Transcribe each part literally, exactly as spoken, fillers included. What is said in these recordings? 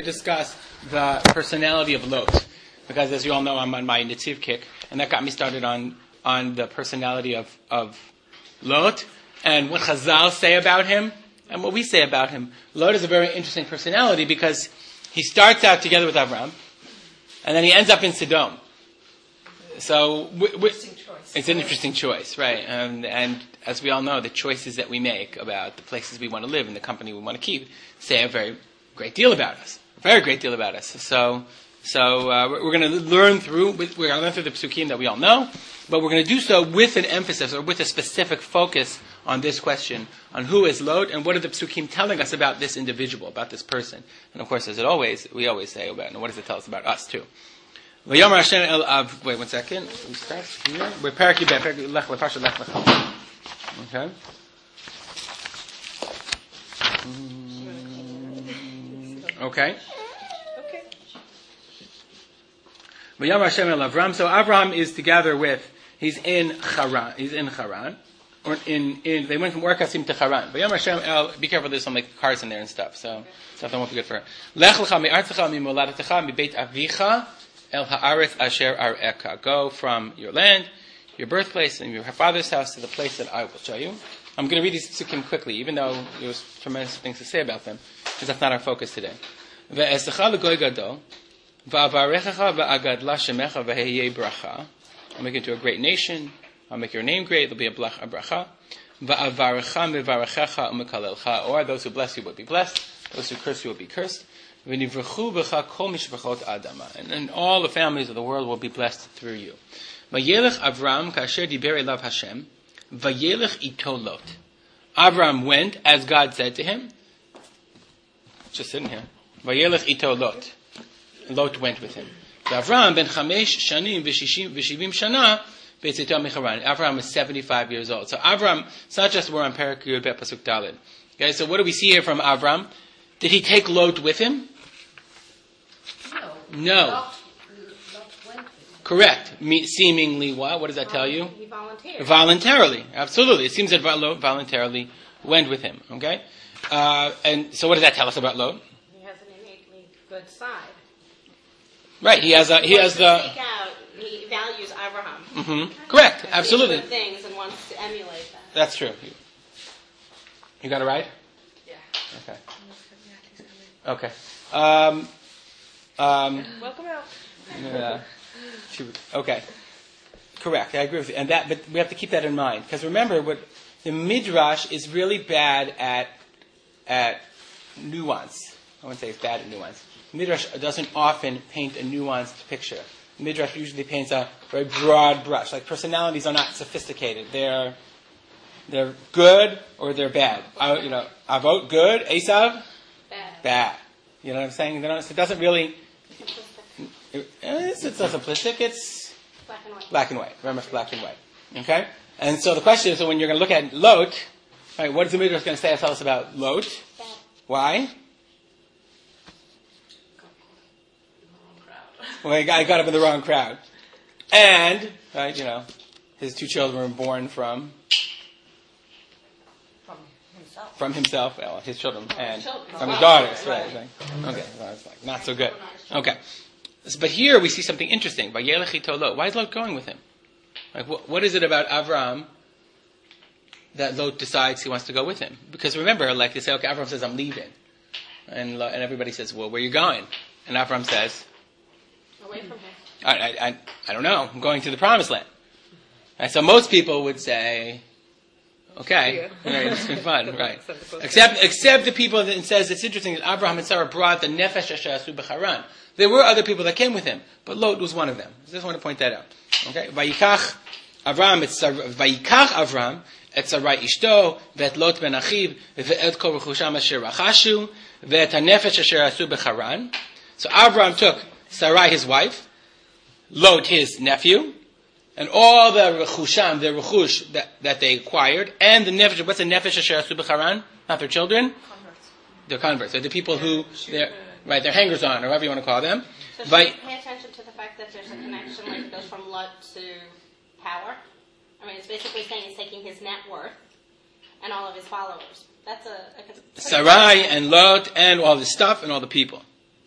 discuss the personality of Lot, because as you all know, I'm on my Netziv kick, and that got me started on on the personality of of Lot and what Chazal say about him and what we say about him. Lot is a very interesting personality because he starts out together with Avram, and then he ends up in Sodom. So we, we, it's an interesting choice, right? And, and as we all know, the choices that we make about the places we want to live and the company we want to keep say a very great deal about us, a very great deal about us. So, so uh, we're, we're going to learn through. We're going to learn through the psukim that we all know, but we're going to do so with an emphasis or with a specific focus on this question, on who is Lot and what are the psukim telling us about this individual, about this person. And of course, as it always, we always say about, and what does it tell us about us too? Wait one second. We start here. We're Parak Yibet. Lech Leparsha Lech Lecha. Okay. Okay. Okay. V'yam Hashem el Avram. So Avram is together with. He's in Haran. He's in Haran. Or in in. They went from Ur Kasdim to Haran. V'yam Hashem el. Be careful. There's some like cars in there and stuff. So stuff that won't be good for her. Lech Lecha mi'artzecha mi'moladatecha mi'beit avicha. El ha'aretz asher ar'eka. Go from your land, your birthplace, and your father's house to the place that I will show you. I'm going to read these psukim quickly, even though there's tremendous things to say about them, because that's not our focus today. Ve'esecha l'goy gadol, va'avarechecha va'agadla shemecha v'heyei bracha. I'll make you into a great nation. I'll make your name great. There'll be a bracha. Va'avarecha mevarechecha u'mekalelcha. Or those who bless you will be blessed. Those who curse you will be cursed. And then all the families of the world will be blessed through you. Vayelech Avram kasher diber elav Hashem. Vayelech ito Lot. Avram went as God said to him. Just sitting here. Vayelech ito Lot. Lot went with him. Avram ben chamesh shanim v'shivim shana b'tzitam micharan. Avram was seventy-five years old. So Avram, it's not just we're on Parak Yud Bet Pasuk Daled. Okay, so what do we see here from Avram? Did he take Lot with him? No. Lot, Lot went Correct. Me, seemingly what? What does that tell you? He volunteered. Voluntarily. Absolutely. It seems that Lot voluntarily went with him. Okay? Uh, and so what does that tell us about Lot? He has an innately good side. Right. He has a, he has the... Seek out, he values Abraham. Mm-hmm. Correct. He Absolutely. sees good things and wants to emulate that. That's true. You got it right? Yeah. Okay. Okay. Um... Um, Welcome out. Yeah. Okay. Correct. I agree with you. And that, but we have to keep that in mind because remember, what the Midrash is really bad at at nuance. I wouldn't say it's bad at nuance. Midrash doesn't often paint a nuanced picture. Midrash usually paints a very broad brush. Like personalities are not sophisticated. They're they're good or they're bad. I, you know, Avot good, Esav Bad. bad. You know what I'm saying? They don't, it doesn't really. It's, it's not simplistic. It's Black and white. black and white. Very much black and white. Okay? And so the question is, so when you're going to look at Lot, right, what is the Midrash going to say tell us about Lot? Bad. Why? Well, I got, I got him in the wrong crowd. And, right, you know, his two children were born from From himself. from himself, well, his children, and children. from his Wow. daughters. Right. Right. right. Okay, well, that's like not so good. Okay. But here we see something interesting. Vayelech ito Lot. Why is Lot going with him? Like, what, what is it about Avram that Lot decides he wants to go with him? Because remember, like they say, okay, Avram says, I'm leaving. And and everybody says, well, where are you going? And Avram says, Away from him. I, I, I, I don't know. I'm going to the promised land. And so most people would say, okay, right, it's been fun, right? Except, except the people that it says it's interesting that Abraham and Sarah brought the nefesh asher asu b'charan. There were other people that came with him, but Lot was one of them. I just want to point that out. Okay, Vayikach Avram, it's Vayikach Avram, et Sarai ishto, vet Lot ben Achiv, vet kol rechusham asher rachashu, vet hanefesh asher asu b'charan. So Avram took Sarai his wife, Lot his nephew, and all the rechusham, the rechush that, that they acquired, and the nefesh, what's the nefesh asher asu b'charan? Not their children? Converts. They're converts. They're the people who, they're, right, they're hangers-on, or whatever you want to call them. So should But, we pay attention to the fact that there's a connection, like it goes from Lot to power? I mean, it's basically saying he's taking his net worth and all of his followers. That's a... a Sarai and Lot and all the stuff and all the people.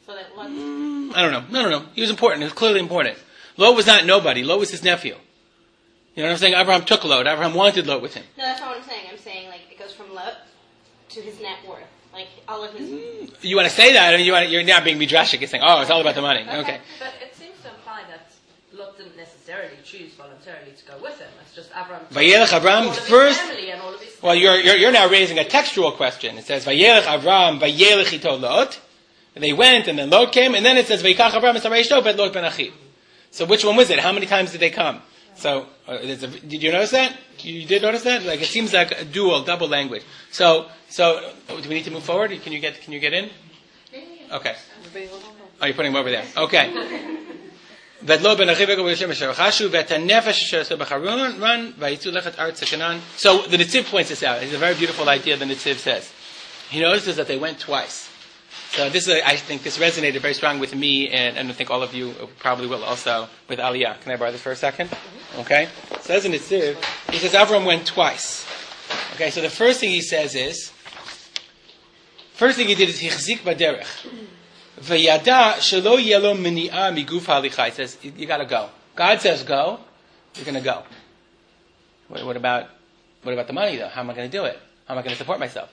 So that Lot. Mm, I don't know. No, no, no. He was important. He was clearly important. Lot was not nobody. Lot was his nephew. You know what I'm saying? Abraham took Lot. Abraham wanted Lot with him. No, that's not what I'm saying. I'm saying like it goes from Lot to his net worth. Like all of his. Mm, you want to say that? I mean, you want to, you're now being midrashic. You're saying, oh, it's all about the money. Okay. okay. But it seems to imply that Lot didn't necessarily choose voluntarily to go with him. It's just Abraham. Vayelech Abraham first. And all of his well, you're, you're you're now raising a textual question. It says Vayelech Abraham Vayelech ito Lot. And they went, and then Lot came, and then it says Vayikach Abraham es Sarai bet Lot ben Achiv. So which one was it? How many times did they come? So uh, a, did you notice that? You did notice that? Like it seems like a dual, double language. So so do we need to move forward? Can you get can you get in? Okay. Oh, you're putting them over there. Okay. So the Netziv points this out. It's a very beautiful idea. The Netziv says he notices that they went twice. So this is, a, I think, this resonated very strong with me, and, and I think all of you probably will also with Aliyah. Can I borrow this for a second? Okay. So as in Netziv, he says Avram went twice. Okay. So the first thing he says is, first thing he did is hichzik baderech. V'yada shelo yelo mini'ah miguf halicha. He says you got to go. God says go. You're going to go. What, what about what about the money though? How am I going to do it? How am I going to support myself?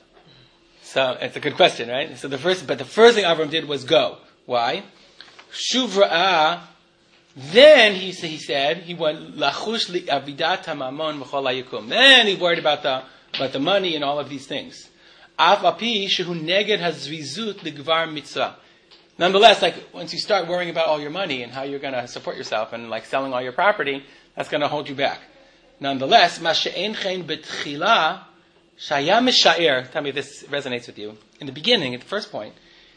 So it's a good question, right? So the first, but the first thing Avram did was go. Why? Shuvra'ah. Then he he said he went lachush li avidat hamamon v'chol hayikum. Then he worried about the about the money and all of these things. Af api shehu neged hazvizut ligvar mitzvah. Nonetheless, like once you start worrying about all your money and how you're going to support yourself and like selling all your property, that's going to hold you back. Nonetheless, ma she'en chen betchila. Shaya Mishair, tell me if this resonates with you. In the beginning, at the first point,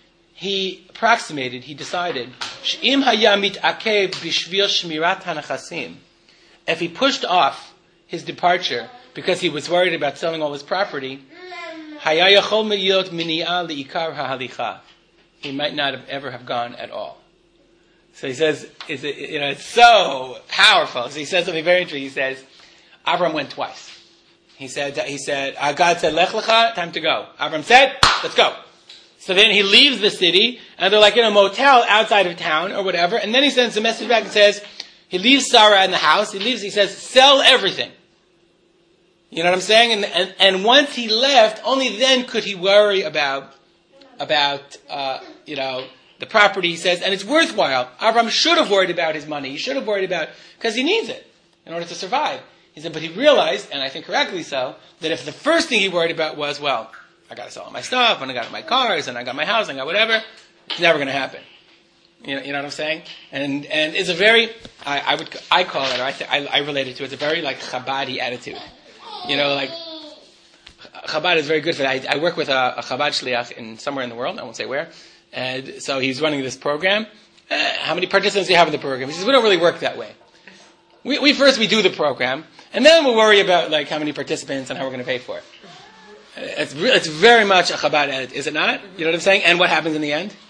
he approximated, he decided, Sh'im haya mit'akev b'shvil shmirat hanachasim. If he pushed off his departure because he was worried about selling all his property, haya yachol miyot mini'ah li'ikar ha'halicha. He might not have ever have gone at all. So he says, is it, you know, it's so powerful. So he says something very interesting. He says, Avram went twice. He said, he said, uh, God said, Lech lecha, time to go. Avram said, let's go. So then he leaves the city, and they're like in a motel outside of town, or whatever, and then he sends a message back and says, he leaves Sarah in the house, he leaves, he says, sell everything. You know what I'm saying? And, and, and once he left, only then could he worry about, about, uh, you know, the property, he says, and it's worthwhile. Avram should have worried about his money. He should have worried about, because he needs it in order to survive. He said, but he realized, and I think correctly so, that if the first thing he worried about was, well, I got to sell all my stuff, and I got my cars, and I got my house, and I got whatever, it's never going to happen. You know, you know what I'm saying? And and it's a very, I, I would, I call it, or I, th- I, I relate it to, it's a very like Chabadi attitude. You know, like Chabad is very good for that. I, I work with a, a Chabad shliach in somewhere in the world. I won't say where. And so he's running this program. Uh, how many participants do you have in the program? He says we don't really work that way. We, we first we do the program, and then we'll worry about like how many participants and how we're going to pay for it. It's re- it's very much a Chabad attitude, is it not? You know what I'm saying? And what happens in the end?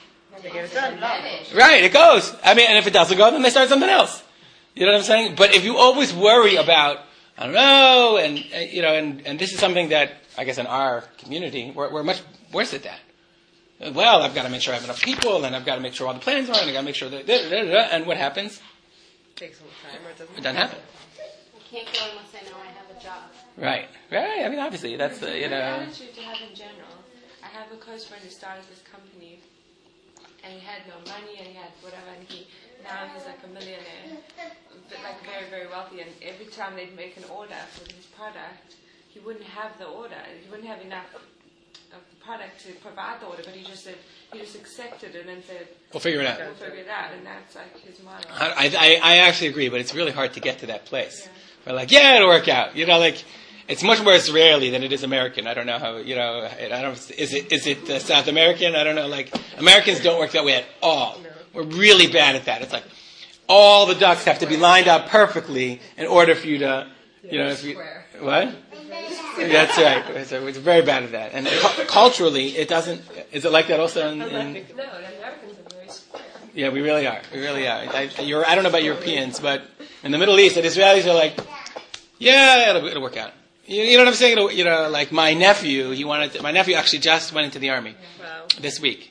Right, it goes. I mean, and if it doesn't go, then they start something else. You know what I'm saying? But if you always worry about, I don't know, and uh, you know, and, and this is something that I guess in our community we're, we're much worse at that. Well, I've got to make sure I have enough people, and I've got to make sure all the plans are, and I've got to make sure that, da, da, da, da, and what happens? It takes some time, or it doesn't. It doesn't happen. I can't go unless I know I have a job. Right, right. I mean, obviously, that's the, you The know. attitude to have in general. I have a close friend who started this company, and he had no money, and he had whatever, and he now he's like a millionaire, but like very, very wealthy. And every time they'd make an order for his product, he wouldn't have the order. He wouldn't have enough of the product to provide the order, but he just said he just accepted it and said, We'll figure it out. We'll figure it out, and that's like his motto. I, I, I actually agree, but it's really hard to get to that place. Yeah. We're like, yeah, it'll work out. You know, like, it's much more Israeli than it is American. I don't know how, you know, I don't, is it, is it uh, South American? I don't know. Like, Americans don't work that way at all. No. We're really bad at that. It's like, all the ducks have to be lined up perfectly in order for you to, you know, if you, what? That's right. So it's very bad at that. And cu- culturally, it doesn't, is it like that also in, in no, the Americans are very square. Yeah, we really are. We really are. I, you're, I don't know about Europeans, but in the Middle East, the Israelis are like, yeah, it'll, it'll work out. You, you know what I'm saying? It'll, you know, like my nephew, he wanted to, my nephew actually just went into the army wow. this week.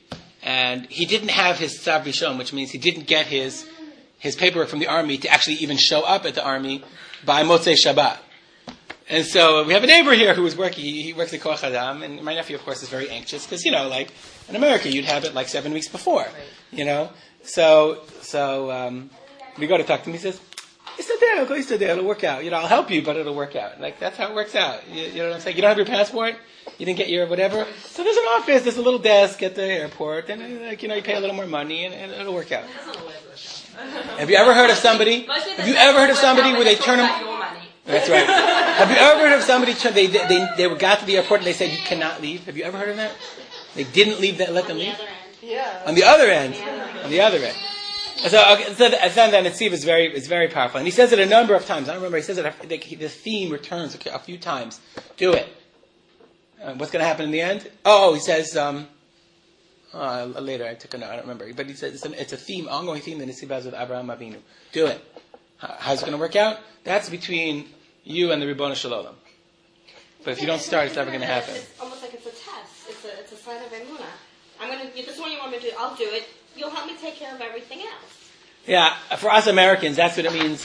and he didn't have his tzav rishon, which means he didn't get his his paperwork from the army to actually even show up at the army by Motzei Shabbat. And so we have a neighbor here who was working, he, he works at Koach Adam, and my nephew, of course, is very anxious, because, you know, like, in America, you'd have it like seven weeks before, you know? So, so, um, we go to talk to him, he says, it'll work out. You know, I'll help you, but it'll work out. Like, that's how it works out. You, you know what I'm saying? You don't have your passport? You didn't get your whatever? So there's an office, there's a little desk at the airport, and, like, you know, you pay a little more money, and, and it'll work out. Have you ever heard of somebody, have you ever heard of somebody where they turn them... That's right. Have you ever heard of somebody, they, they, they, they got to the airport and they said, you cannot leave? Have you ever heard of that? They didn't leave that, let them leave? Yeah. On the other end. On the other end. So, okay, so the, so the Netziv is very, is very powerful. And he says it a number of times. I remember he says it, the, the theme returns a, a few times. Do it. Uh, what's going to happen in the end? Oh, he says, um, uh, later I took a note, I don't remember. But he says it's, an, it's a theme, ongoing theme that Netziv has with Abraham Avinu. Do it. How's it going to work out? That's between you and the Ribbon Shalom. But if you don't start, it's never going to happen. It's almost like it's a test. It's a, it's a sign of emunah. I'm going to, this is what you want me to do, I'll do it. You'll help me take care of everything else. Yeah, for us Americans, that's what it means.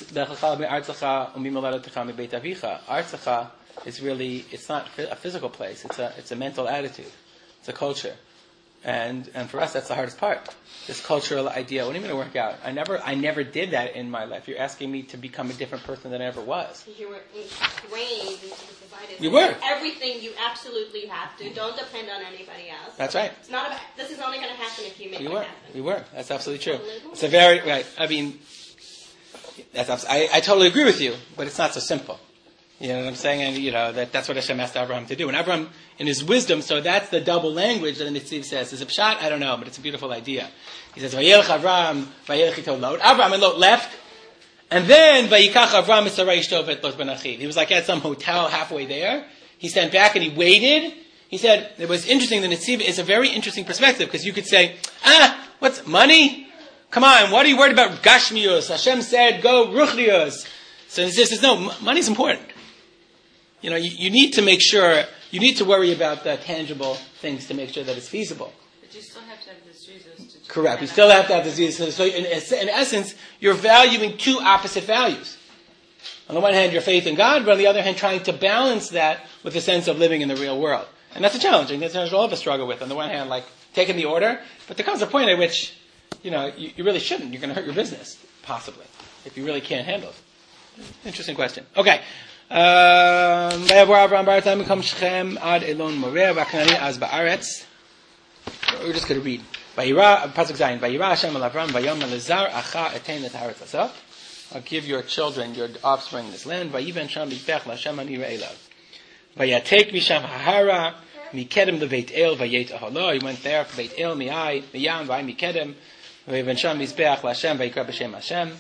Artzacha is really, it's not a physical place. It's a, it's a mental attitude. It's a culture. And, and for us, that's the hardest part. This cultural idea. What are you going to work out? I never, I never did that in my life. You're asking me to become a different person than I ever was. You were ingrained into the society. You were. Everything you absolutely have to. Don't depend on anybody else. That's right. It's not about, this is only going to happen if you make you it were. happen. You were. That's absolutely true. It's a very, right. I mean, that's abs- I, I totally agree with you, but it's not so simple. You know what I'm saying? And, you know, that, that's what Hashem asked Abraham to do. And Abraham, in his wisdom, so that's the double language that the Netziv says. Is it pshat? I don't know, but it's a beautiful idea. He says, Vayelech Abraham, Vayelech ito Lot. Abraham and Lot left, and then, Vayikach Abraham es Sarai ishto vet Lot ben Achiv. He was like at some hotel halfway there. He sent back and he waited. He said, it was interesting, the Netziv is a very interesting perspective, because you could say, ah, what's money? Come on, what are you worried about Gashmios? Hashem said, go Ruchnios. So he says, no, money's important. You know, you, you need to make sure, you need to worry about the tangible things to make sure that it's feasible. But you still have to have the Jesus to Correct. You still have to have the Jesus. So in, in essence, you're valuing two opposite values. On the one hand, your faith in God, but on the other hand, trying to balance that with a sense of living in the real world. And that's a challenge. And that's what all of us struggle with. On the one hand, like, taking the order, but there comes a point at which, you know, you, you really shouldn't. You're going to hurt your business, possibly, if you really can't handle it. Interesting question. Okay. Um, we're just going to read. I'll give your children, your offspring, this land. He went there for Beit El, Mi'ai, Mi'yan, V'ai Mikedem. V'yivan Mizbeach L'Hashem, V'yikra B'Shem Hashem.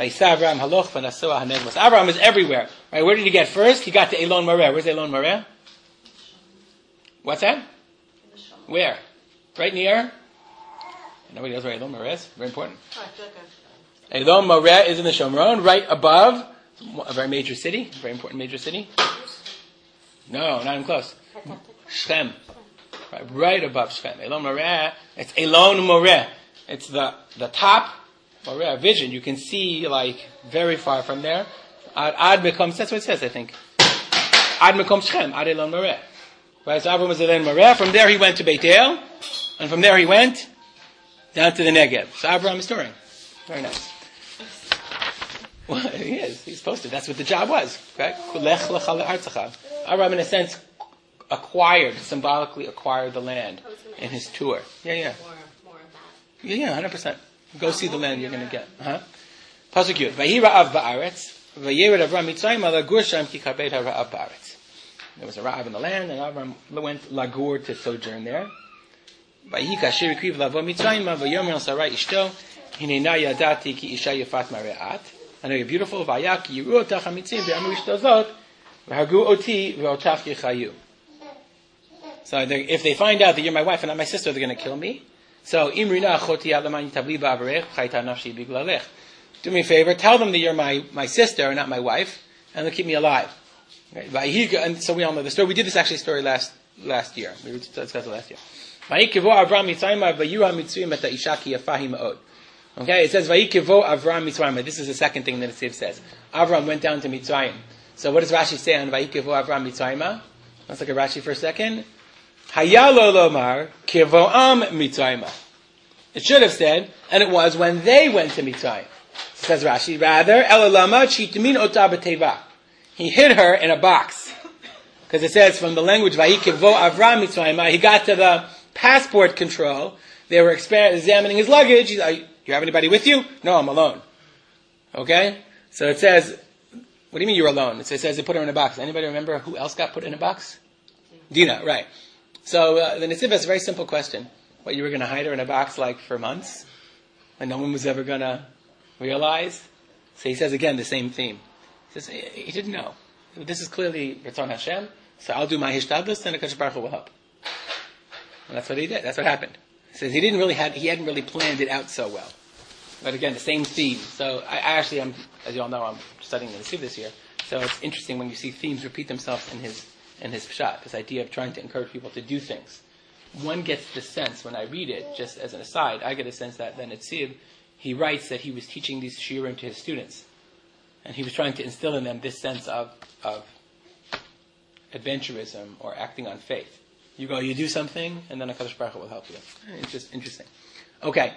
Abraham is everywhere. Right? Where did he get first? He got to Elon Moreh. Where's Elon Moreh? What's that? Where? Right near? Nobody knows where Elon Moreh is. Very important. Elon Moreh is in the Shomron, right above a very major city, a very important major city. No, not even close. Shechem. Right, right above Shechem. Elon Moreh. It's Elon Moreh. It's the, the top. Or vision, you can see like very far from there. Ad, ad becomes, that's what it says, I think. Ad becomes Shechem, Ad Elon Moreh. Right, so Abraham was Elon Moreh. From there he went to Beit El, and from there he went down to the Negev. So Abraham is touring. Very nice. Well, he is. He's supposed to. That's what the job was. Right? Abraham, in a sense, acquired, symbolically acquired the land in his tour. Yeah, yeah. More, more of that. Yeah, yeah, one hundred percent. Go see the land you're going to get. Uh-huh. Pasuk Yud. Vahi ra'av ba'aretz. Vayered Avram Mitzrayim ala gur sham ki kabed ha'ra'av ba'aretz. There was a ra'av in the land, and Avram went lagur to sojourn there. Vahi kasher ikriv lavo Mitzrayim vayomer el Sarai ishto hinena yadati ki isha yafat mare'at. I know you're beautiful. Vayak yiru otach hamitzim ve'amu ishto zot v'hagu oti ve'otach yechayu. So if they find out that you're my wife and not my sister, they're going to kill me. So, imrina achoti alamani tabli ba'avarech chayta nafshi biglalech. Do me a favor, tell them that you're my, my sister and not my wife, and they'll keep me alive. Right? And so we all know the story. We did this actually story last last year. We discussed it last year. Vayikivo Avram Mitzrayim vayura Mitzrayim et ha'isha ki yafa hi ma'od. Okay, it says Vayikivo Avram Mitzrayim. This is the second thing that the Siv says. Avram went down to Mitzrayim. So what does Rashi say on Vayikivo Avram Mitzrayim? Let's look at Rashi for a second. Hayalo lomar kivoam Mitzrayim. It should have said, and it was when they went to Mitzrayim. Says Rashi, rather, Elalama chitmin ota b'teva. He hid her in a box. Because it says from the language, Vayikivo Avram Mitzrayim, he got to the passport control. They were exper- examining his luggage. He's like, you have anybody with you? No, I'm alone. Okay? So it says, what do you mean you're alone? It says they put her in a box. Anybody remember who else got put in a box? Dina, right. So uh, the Netziv has a very simple question. What, you were going to hide her in a box like for months? And no one was ever going to realize? So he says again the same theme. He says, he didn't know. This is clearly Ratzon Hashem, so I'll do my hishtadlus and the Kadosh Baruch Hu will help. And that's what he did. That's what happened. He says he didn't really have, he hadn't really planned it out so well. But again, the same theme. So I, I actually am, as you all know, I'm studying the Netziv this year. So it's interesting when you see themes repeat themselves in his in his pshat. This idea of trying to encourage people to do things. One gets the sense when I read it, just as an aside, I get a sense that the Netziv, he writes that he was teaching these shiurim to his students, and he was trying to instill in them this sense of of adventurism or acting on faith. You go, you do something, and then HaKadosh Baruch Hu will help you. It's just interesting. Okay.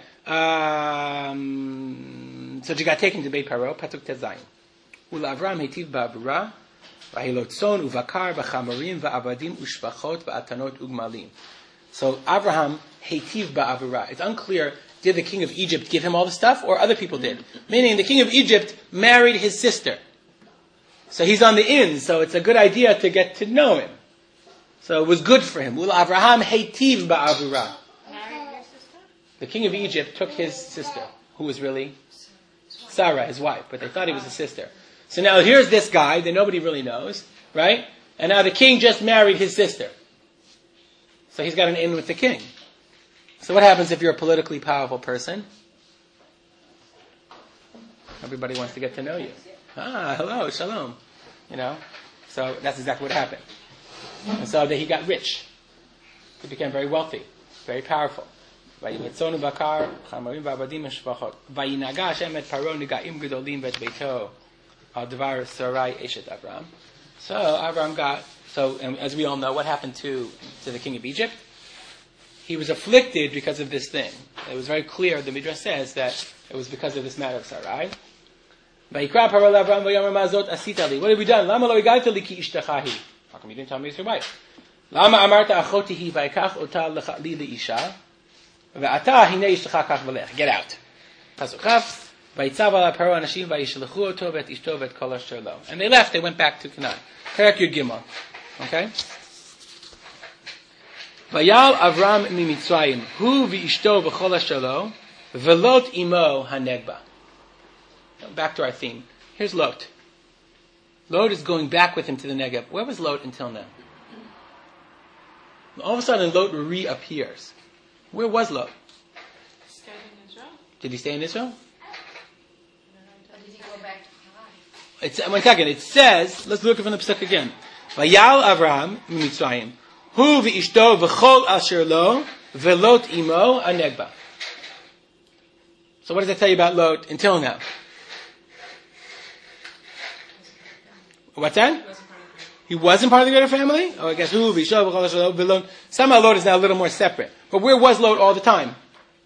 Um, so she got taken to Beit Paro, Patuk Tezayin. Ula Avram hetiv ba'avura, v'hilot tzon uvakar v'chamarim v'avadim ushvachot v'atanot ugmalim. So Abraham hetiv ba'avura. It's unclear, did the king of Egypt give him all the stuff, or other people did? Meaning the king of Egypt married his sister. So he's on the in, so it's a good idea to get to know him. So it was good for him. Ul Avraham heitiv ba'avura. Married your sister? The king of Egypt took his sister, who was really Sarah, his wife, but they thought he was a sister. So now here's this guy that nobody really knows, right? And now the king just married his sister. So he's got an in with the king. So what happens if you're a politically powerful person? Everybody wants to get to know you. Ah, hello, shalom. You know, so that's exactly what happened. And so that he got rich. He became very wealthy, very powerful. So Avram got, so and as we all know, what happened to, to the king of Egypt? He was afflicted because of this thing. It was very clear, the Midrash says, that it was because of this matter of Sarai. What have we done? How come you didn't tell me it's your wife? Lama amarta achotihi vayikach ota li leisha ve'ata hine yishlcha kach v'lech. Get out. Pasuk Chaf. Vayitzav ala paro anashim vayishlechu oto ve'et ishto ve'et kol asher lo. And they left. They went back to Canaan. Perek Yud Gimel. Okay. Vayal Avram mimitzrayim hu v'ishto v'chol asher lo ve'lot imo hanegba. Back to our theme. Here's Lot. Lot is going back with him to the Negev. Where was Lot until now? All of a sudden, Lot reappears. Where was Lot? Stayed in Israel. Did he stay in Israel? Or did he go back to Haran? It's, one second. It says, let's look from the Pesach again. Vayal Avraham mitzrayim hu v'ishto v'chol asher lo ve'lot imo anegba. So what does that tell you about Lot until now? What's that? He wasn't part of the greater family? Oh, I guess who? Somehow Lot is now a little more separate. But where was Lot all the time?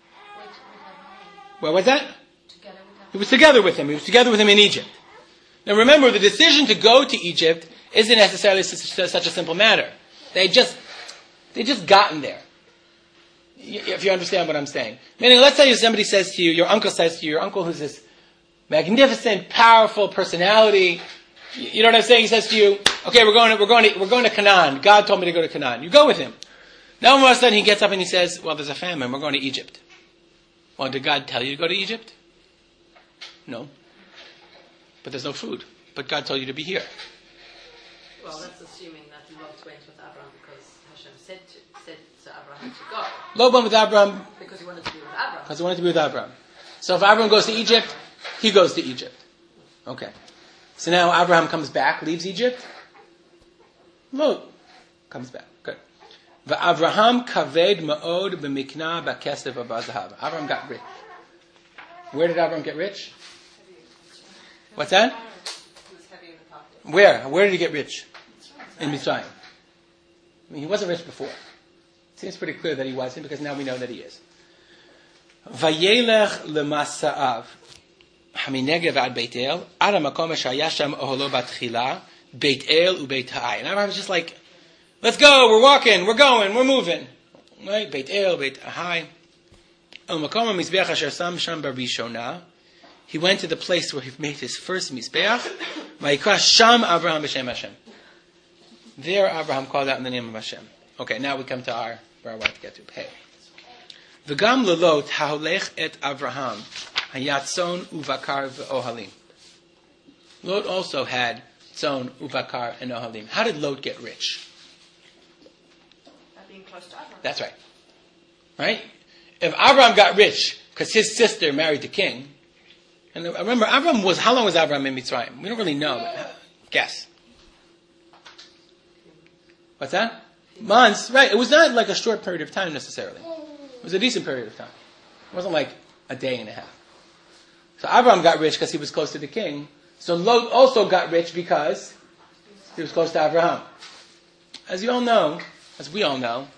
Where was that? He was together with him. He was together with him in Egypt. Now remember, the decision to go to Egypt isn't necessarily such a simple matter. They just, they just gotten there. If you understand what I'm saying. Meaning, let's say somebody says to you, your uncle says to you, your uncle who's this magnificent, powerful personality. You know what I'm saying? He says to you, okay, we're going to, we're going to, we're going to Canaan. God told me to go to Canaan. You go with him. Now all of a sudden he gets up and he says, well, there's a famine. We're going to Egypt. Well, did God tell you to go to Egypt? No. But there's no food. But God told you to be here. Well, that's assuming that Lot went with Abraham because Hashem said to, said to Abraham to go. Lot went with Abraham Because he wanted to be with Abraham. because he wanted to be with Abraham. So if Abraham goes to Egypt, he goes to Egypt. Okay. So now Abraham comes back, leaves Egypt. Lot comes back. Good. V'Avraham kaved ma'od b'mikna b'kesef v'bazahav. Avraham got rich. Where did Avraham get rich? What's that? He was heavy in the pocket. Where? Where did he get rich? In Mitzrayim. I mean, he wasn't rich before. It seems pretty clear that he wasn't, because now we know that he is. Vayelech lemasa'av haminegev ad Beit El ad hamakom asher haya sham oholo batchila Beit El uBeit Hai. And Abraham was just like, let's go, we're walking, we're going, we're moving. Right? Beit El, Beit Hai. El makom hamizbeach asher sam sham barishona. He went to the place where he made his first mizbeach. Vayikra sham Abraham b'shem Hashem. There Abraham called out in the name of Hashem. Okay, now we come to our, where I want to get to. Hey. V'gam lelot ha'olech et Avraham hayatzon uvakar v'ohalim. Lot also had tzon, uvakar, and ohalim. How did Lot get rich? By being close to Abraham. That's right. Right? If Abraham got rich because his sister married the king, and remember, Abraham was, how long was Abraham in Mitzrayim? We don't really know. But guess. What's that? Months. Right. It was not like a short period of time necessarily. It was a decent period of time. It wasn't like a day and a half. So Abraham got rich because he was close to the king. So Lot also got rich because he was close to Abraham. As you all know, as we all know,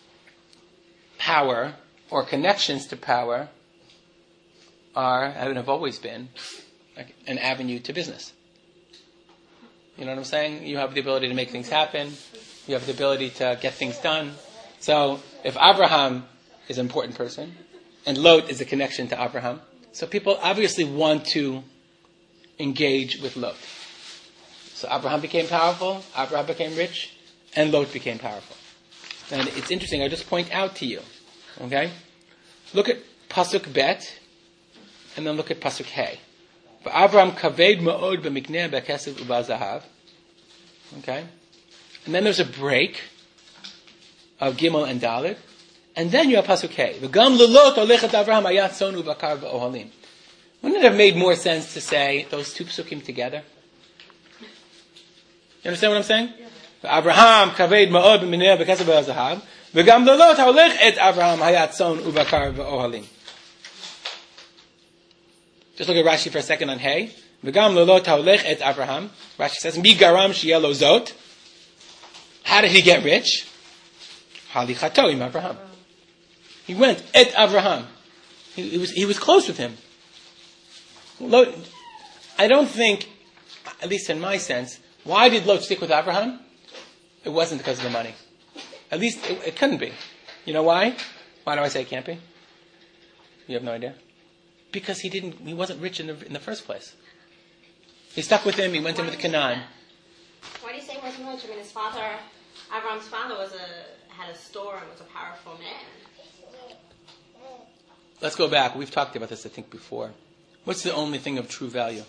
power or connections to power are, and have always been, like an avenue to business. You know what I'm saying? You have the ability to make things happen. You have the ability to get things done. So if Abraham is an important person, and Lot is a connection to Abraham, so people obviously want to engage with Lot. So Abraham became powerful, Abraham became rich, and Lot became powerful. And it's interesting, I just point out to you, okay? Look at Pasuk Bet, and then look at Pasuk Hey. Abraham kaved ma'od b'mikneh b'kesef u'bazahav. Okay? And then there's a break of Gimel and Dalet. And then you have Pasuk Hey. V'gam lelot olechet Avraham hayat tzon u'bakar v'ohalim. Wouldn't it have made more sense to say those two psukim together? You understand what I'm saying? Yeah. Abraham kaved ma'od b'mikneh b'kesef u'bazahav. V'gam lelot olechet Avraham hayat tzon u'bakar v'ohalim. Just look at Rashi for a second on Hey. V'gam lelot haolech et Avraham. Rashi says, Mi garam shielo zot. How did he get rich? Halichato im Avraham. He went et Avraham. He, he was he was close with him. Lot, I don't think, at least in my sense, why did Lot stick with Avraham? It wasn't because of the money. At least it, it couldn't be. You know why? Why do I say it can't be? You have no idea? Because he didn't, he wasn't rich in the, in the first place. He stuck with him. He went in with Canaan. Why do you say he wasn't rich? I mean, his father, Avram's father, was a had a store and was a powerful man. Let's go back. We've talked about this, I think, before. What's the only thing of true value?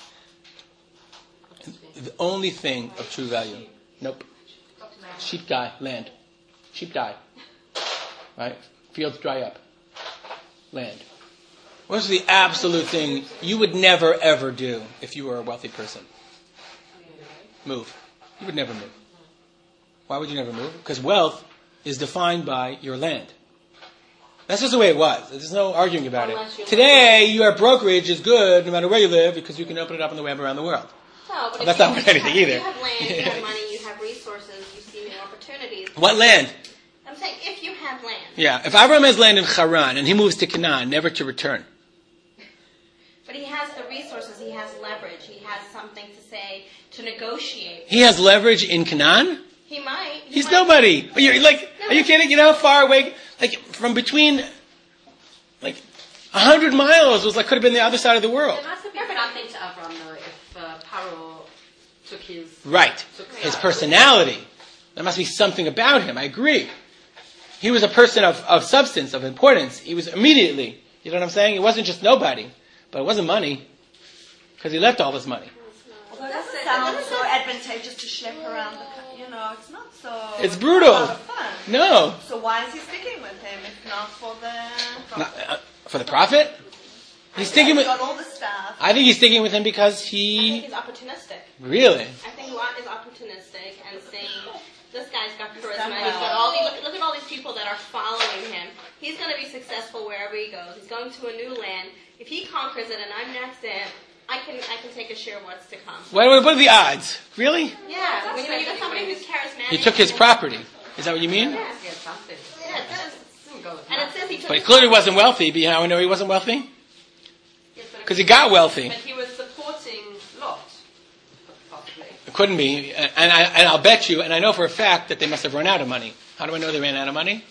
The only thing of true value. Nope. Sheep die. Land. Sheep die. Right? Fields dry up. Land. What's the absolute thing you would never, ever do if you were a wealthy person? Move. You would never move. Why would you never move? Because wealth is defined by your land. That's just the way it was. There's no arguing about it. Today, your brokerage is good no matter where you live because you can open it up on the web around the world. No, but well, that's not worth anything either. You have land, you have money, you have resources, you see new opportunities. What land? I'm saying if you have land. Yeah, if Abraham has land in Haran and he moves to Canaan, never to return. But he has the resources, he has leverage, he has something to say, to negotiate. He has leverage in Canaan? He might. He He's might. nobody. Are you, like, No. are you kidding? You know how far away, like, from between, like, a hundred miles was like, could have been the other side of the world. There must have been something to Avram, though, if uh, Paro took his... Right. Took His personality. There must be something about him. I agree. He was a person of, of substance, of importance. He was immediately, you know what I'm saying? It wasn't just nobody. But it wasn't money, because he left all his money. Although it doesn't sound so advantageous to schlep around the, you know, it's not so... It's brutal. Not a lot of fun. No. So why is he sticking with him if not for the... Not, uh, for the profit? He's sticking with... He's got all the stuff. I think he's sticking with him because I think he... he's opportunistic. Really? I think Lot is opportunistic and saying, this guy's got charisma. done He's got well. all these, look, look at all these people that are following him. He's going to be successful wherever he goes. He's going to a new land. If he conquers it and I'm next to him, I can I can take a share of what's to come. What, what are the odds? Really? Yeah, when you, when you got somebody who's charismatic. He took his property. Is that what you mean? Yeah, Yeah, something. yeah, it does. Doesn't go with And it nothing. says he took But he his clearly property. wasn't wealthy. But you know how I know he wasn't wealthy? Yes, but it Because he got wealthy. But he was supporting Lot, possibly. It couldn't be. And, I, and I'll bet you, and I know for a fact, that they must have run out of money. How do I know they ran out of money?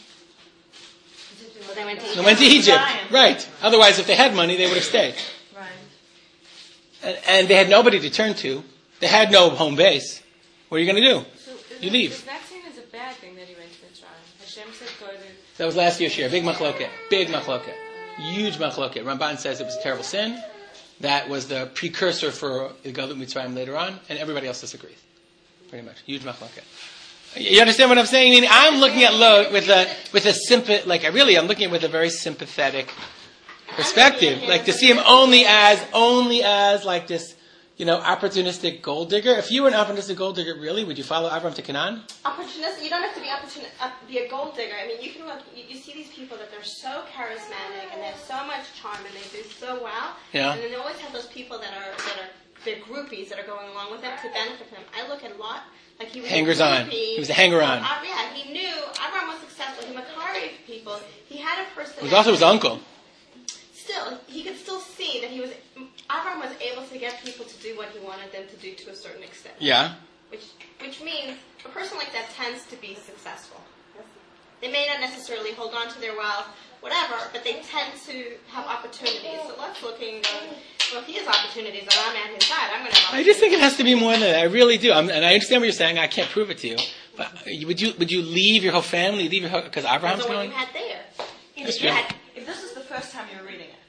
Well, they went to They Egypt. went to Egypt. Zion. Right. Otherwise, if they had money, they would have stayed. Right. And, and they had nobody to turn to. They had no home base. What are you going to do? So is You it- leave. Is that seen as a bad thing that he went to Mitzrayim? Hashem said go to... That was last year's share. Big machloket. Big machloket. Huge machloket. Ramban says it was a terrible sin. That was the precursor for the Galut Mitzrayim later on, and everybody else disagrees. Pretty much. Huge machloket. You understand what I'm saying? I mean, I'm looking at Lot with a with a sympath like I really I'm looking at it with a very sympathetic perspective. Like to see him only as only as like this, you know, opportunistic gold digger. If you were an opportunistic gold digger, really, would you follow Avram to Canaan? Opportunistic. You don't have to be opportun- uh, be a gold digger. I mean, you can look. You, you see these people that they're so charismatic and they have so much charm and they do so well. Yeah. And then they always have those people that are that are they're groupies that are going along with them to benefit them. I look at Lot like he was Hangers a on. groupie. He was a hanger-on. Uh, yeah, he knew Avram was successful. He Makari people. He had a person. It was also his uncle. Still, he could still see that he was. Avram was able to get people to do what he wanted them to do to a certain extent. Yeah. Which, which means a person like that tends to be successful. They may not necessarily hold on to their wealth, whatever, but they tend to have opportunities. So let's looking, uh, well, if he has opportunities and I'm at his side, I'm going to have I just think it has to be more than that. I really do. I'm, and I understand what you're saying. I can't prove it to you. But would you would you leave your whole family, leave your whole, because Abraham's So what going? you had there. That's If, true. you had, if this is the first time you're reading it,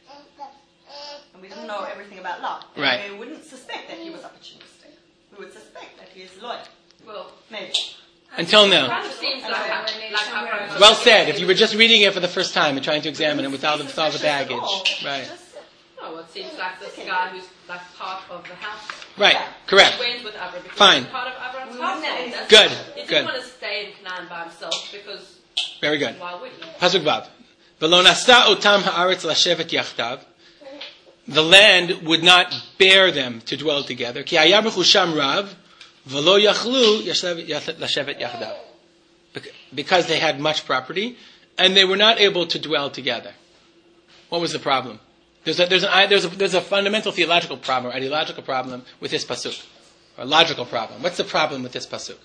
and we didn't know everything about Lot, then Right. we wouldn't suspect that he was opportunistic. We would suspect that he is loyal. Well, Maybe. Until it now. kind of seems like, like, like Abraham. Well said. If you were just reading it for the first time and trying to examine it without the, without the baggage. Right. No, it seems like this guy who's like part of the house. Right. Correct. He went with Abraham because Fine. he's part of Abraham's household. That's- Good. He didn't Good. want to stay in Canaan by himself because Very good. why would he? Pasuk Vav. V'lo nasa otam haaretz lashevet yachdav. The land would not bear them to dwell together. Ki haya b'chusham rav, v'lo yachlu yashev- lashevet yachdav. Bec- Because they had much property, and they were not able to dwell together. What was the problem? There's a, there's, an, there's, a, there's a fundamental theological problem, or ideological problem with this pasuk. Or a logical problem. What's the problem with this pasuk?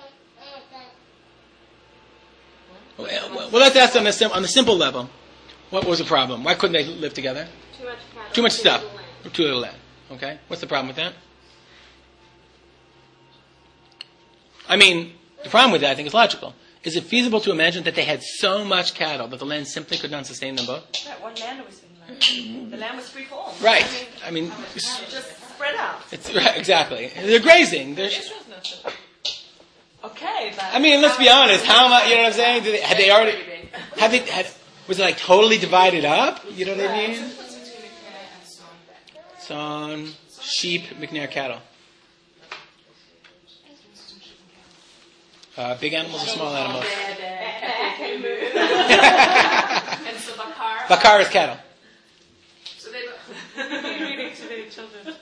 Well, well, let's ask on the, sim- on the simple level. What was the problem? Why couldn't they live together? Too much cattle, Too much too stuff. little land. Too little land. Okay? What's the problem with that? I mean, the problem with that, I think, is logical. Is it feasible to imagine that they had so much cattle that the land simply could not sustain them both? That one land was in land. The land was free for all. Right. I mean, I mean, it just spread out. it's right, exactly. They're grazing. They're, Okay, but I mean, let's be honest. How much? You know what I'm saying? Did they, had they already? Had they? Had, was it like totally divided up? You know what I mean? Son, sheep, McNair cattle. Uh, big animals or small animals? And so Bakar. Bakar is cattle. So they. Reading to their children.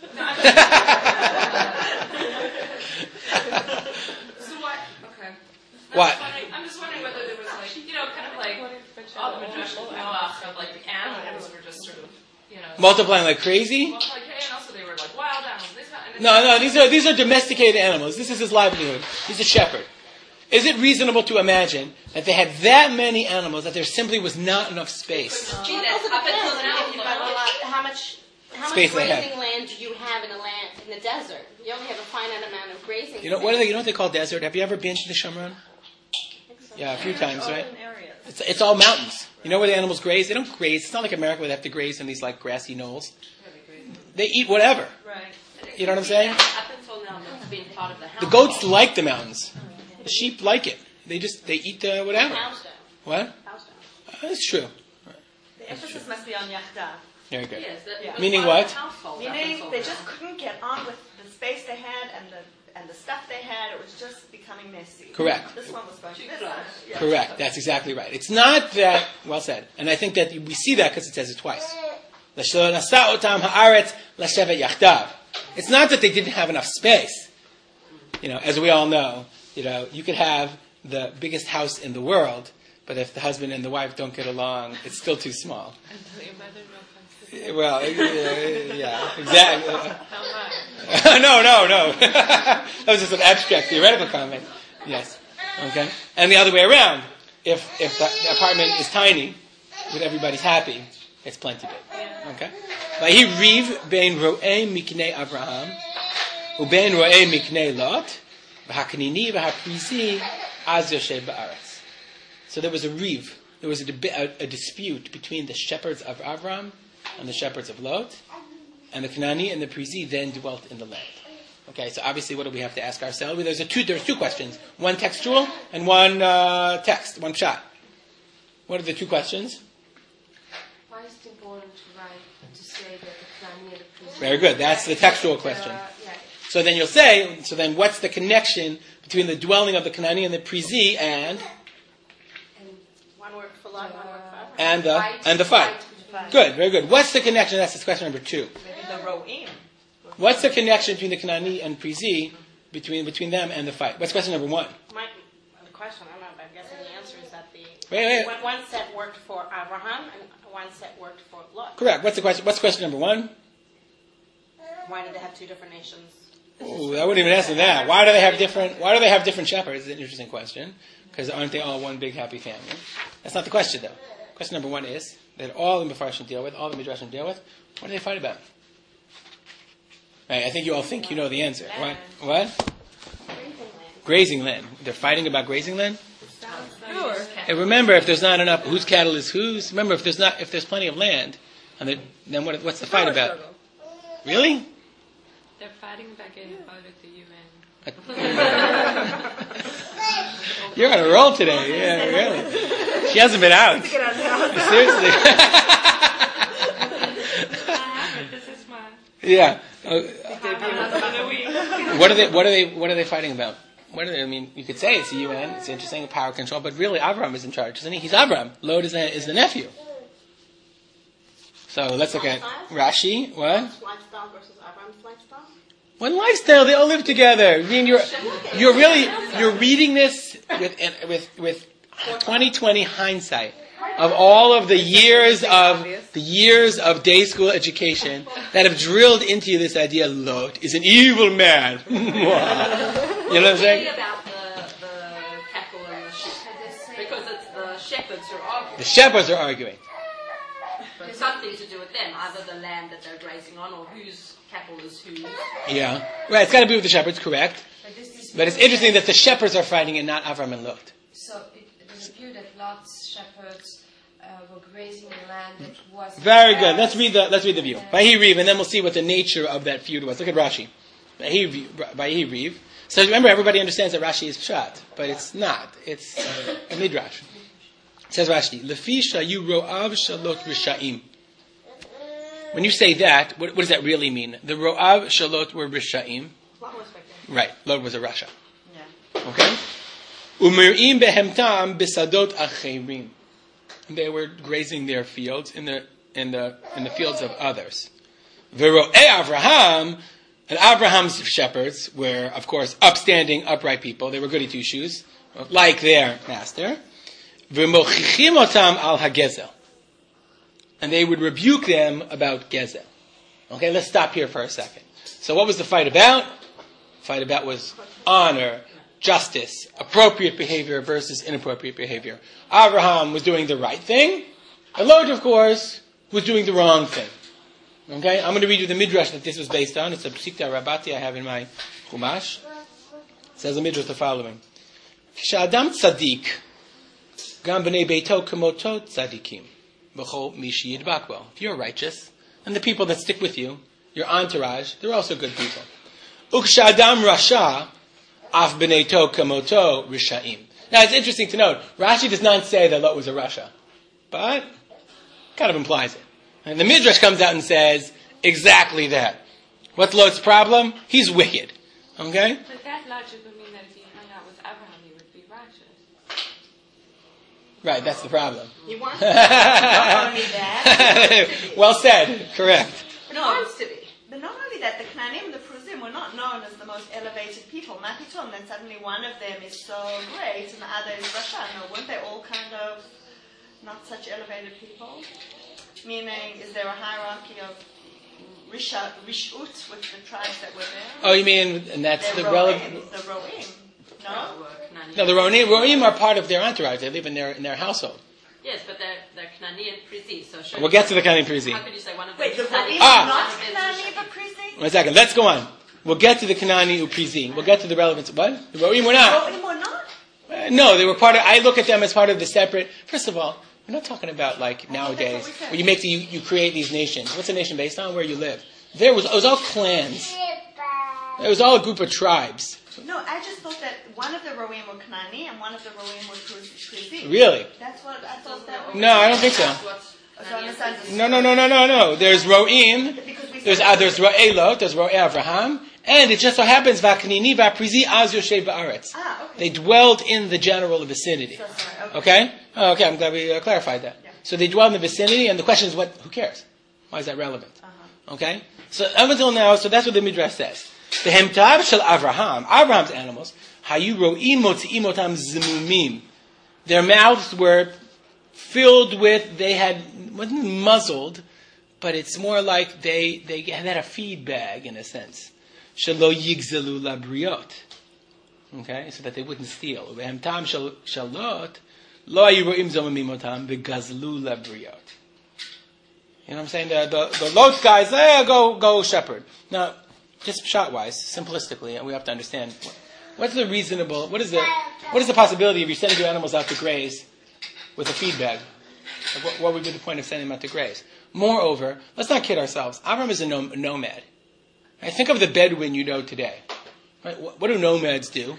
So what? Okay. I'm What? Just wondering- I'm just wondering whether there was like, you know, kind of like all the Midrash of Noach of like the animals were just sort of, you know. Multiplying like crazy? Well, like, hey, and also they were like wild animals. This, and this, No, no, these are these are domesticated animals. This is his livelihood. He's a shepherd. Is it reasonable to imagine that they had that many animals that there simply was not enough space? Gee, Well, it that's also up depends. until I mean, now. if you've got a lot, how much, how much Space they have. grazing land do you have in a land in the desert? You only have a finite amount of grazing. You know what? Are they, you know what they call desert? Have you ever been to the Shomron? space. Yeah, a few times, right? urban areas. It's it's all mountains. You know where the animals graze? They don't graze. It's not like America where they have to graze in these like grassy knolls. They eat whatever. Right. You know what I'm saying? Up until now, that's been part of the house. The goats like the mountains. The sheep like it. They just they eat uh, whatever. House down. What? House down. Uh, That's true. The emphasis must be on Yachda. Very good. Yes, that Yeah. was Meaning part of what? the household up Meaning until they now. just couldn't get on with the space they had and the and the stuff they had, it was just becoming messy. Correct. This one was going to this one. Yeah. Correct. That's exactly right. It's not that, well said. And I think that we see that because it says it twice. It's not that they didn't have enough space. You know, as we all know, you know, you could have the biggest house in the world, but if the husband and the wife don't get along, it's still too small. Until your mother-in-law comes to Well, yeah, yeah, exactly. How much? no, no, no. That was just an abstract theoretical comment. Yes. Okay. And the other way around. If if the, the apartment is tiny, but everybody's happy, it's plenty big. Okay. Vahi riv bein ro'ei miknei Avraham, ubein ro'ei miknei Lot, v'hakanini v'haprizi az yoshev ba'aretz. So there was a riv. There was a, deb- a, a dispute between the shepherds of Avram and the shepherds of Lot, and the Kanani and the Prizi then dwelt in the land. Okay, so obviously, what do we have to ask ourselves? There's a two. There's two questions: one textual and one uh, text, one shot. What are the two questions? Why is it important to write to say that the Kanani and the Prizi? Very good. That's the textual question. Uh, yeah. So then you'll say. So then, what's the connection between the dwelling of the Kanani and the Prizi and One word for Lot, one word for Abraham. and the Fight, and the fight? fight. Good, very good. What's the connection? That's question number two. Maybe the Ro'im. What's the connection between the Kanani and Prizi, between between them and the fight? What's question number one? My, the question, I'm not, I'm guessing the answer is that the Wait, wait. One, one set worked for Abraham and one set worked for Lot. Correct. What's the question? What's question number one? Why did they have two different nations? Ooh, I wouldn't even answer that. Why do they have different? Why do they have different shepherds? It's an interesting question. Because aren't they all one big happy family? That's not the question, though. Question number one is that all the Mefarshim deal with, all the Midrashim deal with. What do they fight about? Right, I think you all think you know the answer. What? What? Grazing land. They're fighting about grazing land. Sure. And remember, if there's not enough, whose cattle is whose? Remember, if there's not, if there's plenty of land, and there, then what, what's the fight about? Really? They're fighting about getting voted at the U N. You're on a roll today. Yeah, really. She hasn't been out. Seriously. This is my Yeah. Uh, another week. what are they? What are they? What are they fighting about? What are they? I mean, you could say it's the U N. It's interesting, power control, but really, Avram is in charge, isn't he? He's Avram. Lot is the, is the nephew. So let's look at Rashi. What? Lifestyle versus Abraham's lifestyle? What lifestyle? They all live together. I mean, you're you're really you're reading this with with with twenty twenty hindsight of all of the years of the years of day school education that have drilled into you this idea. Lot is an evil man. You know what I'm saying? About the, the cattle and the sheep, because it's the shepherds who are arguing. The shepherds are arguing. It's something to do with them, either the land that they're grazing on or whose cattle is whose. Yeah, right. It's got to be with the shepherds, correct? But this is But it's interesting that the shepherds are fighting and not Avram and Lot. So it, there's a view that Lot's shepherds uh, were grazing the land that was Very good. Let's read the let's read the view. Vahi Riv, and then we'll see what the nature of that feud was. Look at Rashi. Vahi Riv. So remember, everybody understands that Rashi is pshat, but it's not. It's a midrash. It says Rashi, Lefi shayu ro'av shalot risha'im. When you say that, what, what does that really mean? The ro'av shalot were risha'im. Lot was back then. Right, Lot was a Rasha. Yeah. Okay? Umir'im behemtam bisadot acherim. They were grazing their fields in the in the in the fields of others. Vero'e Avraham, and Abraham's shepherds were, of course, upstanding, upright people. They were goody two shoes, like their master. V'mochichim otam al hagezel, and they would rebuke them about gezel. Okay, let's stop here for a second. So, what was the fight about? The fight about was honor, justice, appropriate behavior versus inappropriate behavior. Abraham was doing the right thing, and Lot, of course, was doing the wrong thing. Okay, I'm going to read you the midrash that this was based on. It's a Psikta Rabati I have in my Chumash. It says the midrash the following: K'sha'adam tzadik, gam b'nei beito kamoto tzadikim, b'chol mishi yidbak bo. If you're righteous, and the people that stick with you, your entourage, they're also good people. Uk'sha'adam rasha, af b'nei to kamoto risha'im. Now it's interesting to note, Rashi does not say that Lot was a Rasha, but kind of implies it. And the Midrash comes out and says exactly that. What's Lot's problem? He's wicked. Okay? But that logic would mean that if he hung out with Abraham, he would be righteous. Right, that's the problem. He wants to be. Not only that. Well said. Correct. He wants to be. But not only that, the Knanim and the Pruzim were not known as the most elevated people. Mapiton, then suddenly one of them is so great and the other is Rasha. No, weren't they all kind of not such elevated people? Meaning, is there a hierarchy of Risha, Rishut with the tribes that were there? Oh, you mean, and that's They're the Ro'im, relevant... the Ro'im. No? No, the Ro'im, Ro'im are part of their entourage. They live in their in their household. Yes, but they're, they're Knani and Prizi, so sure. We'll get to the Knani and Prizi. How could you say one of them Wait, the is Ro'im Knani? are Ah. not Knani but Prizi? One second. Let's go on. We'll get to the Kanani Uprizi. We'll get to the relevance. What? The Ro'im were not. Ro'im were not? Uh, no, they were part of... I look at them as part of the separate... First of all, we're not talking about like nowadays what we said. where you make the, you, you create these nations. What's a nation based on? Where you live. There was, it was all clans. It was all a group of tribes. No, I just thought that one of the Ro'im were Knani and one of the Ro'im were Prizi. Really? That's what I thought that was. No, I don't think so. So I misunderstood. No, no, no, no, no, no. There's Ro'im. Because we There's said- uh, there's Ro'elot. There's Ro'e Avraham. And it just so happens Vaknini Vaprizi Az Yoshev Ba'aretz. Ah, okay. They dwelled in the general vicinity. So sorry, okay. Okay? Oh, okay, I'm glad we uh, clarified that. Yeah. So they dwell in the vicinity, and the question is, what? Who cares? Why is that relevant? Uh-huh. Okay? So up until now, so that's what the Midrash says. The Hemtav Shel Avraham, Abraham's animals, Hayu Ro'im Motzi'im Otam Zimumim. Their mouths were filled with, they had, wasn't muzzled, but it's more like they, they had a feed bag, in a sense. Shelo Yigzelu Labriot. Okay, so that they wouldn't steal. V'hemtam shal- shalot, lo hayu ro'im zomimim otam, v'gazlu labriot. You know what I'm saying? The, the, the Lot guys, eh, go, go shepherd. Now, just shot-wise, simplistically, and we have to understand, what's the reasonable, what is the, what is the possibility of you sending your animals out to graze with a feed bag? Like what, what would be the point of sending them out to graze? Moreover, let's not kid ourselves. Avram is a, nom- a nomad. Right? Think of the Bedouin you know today. Right? What, what do nomads do?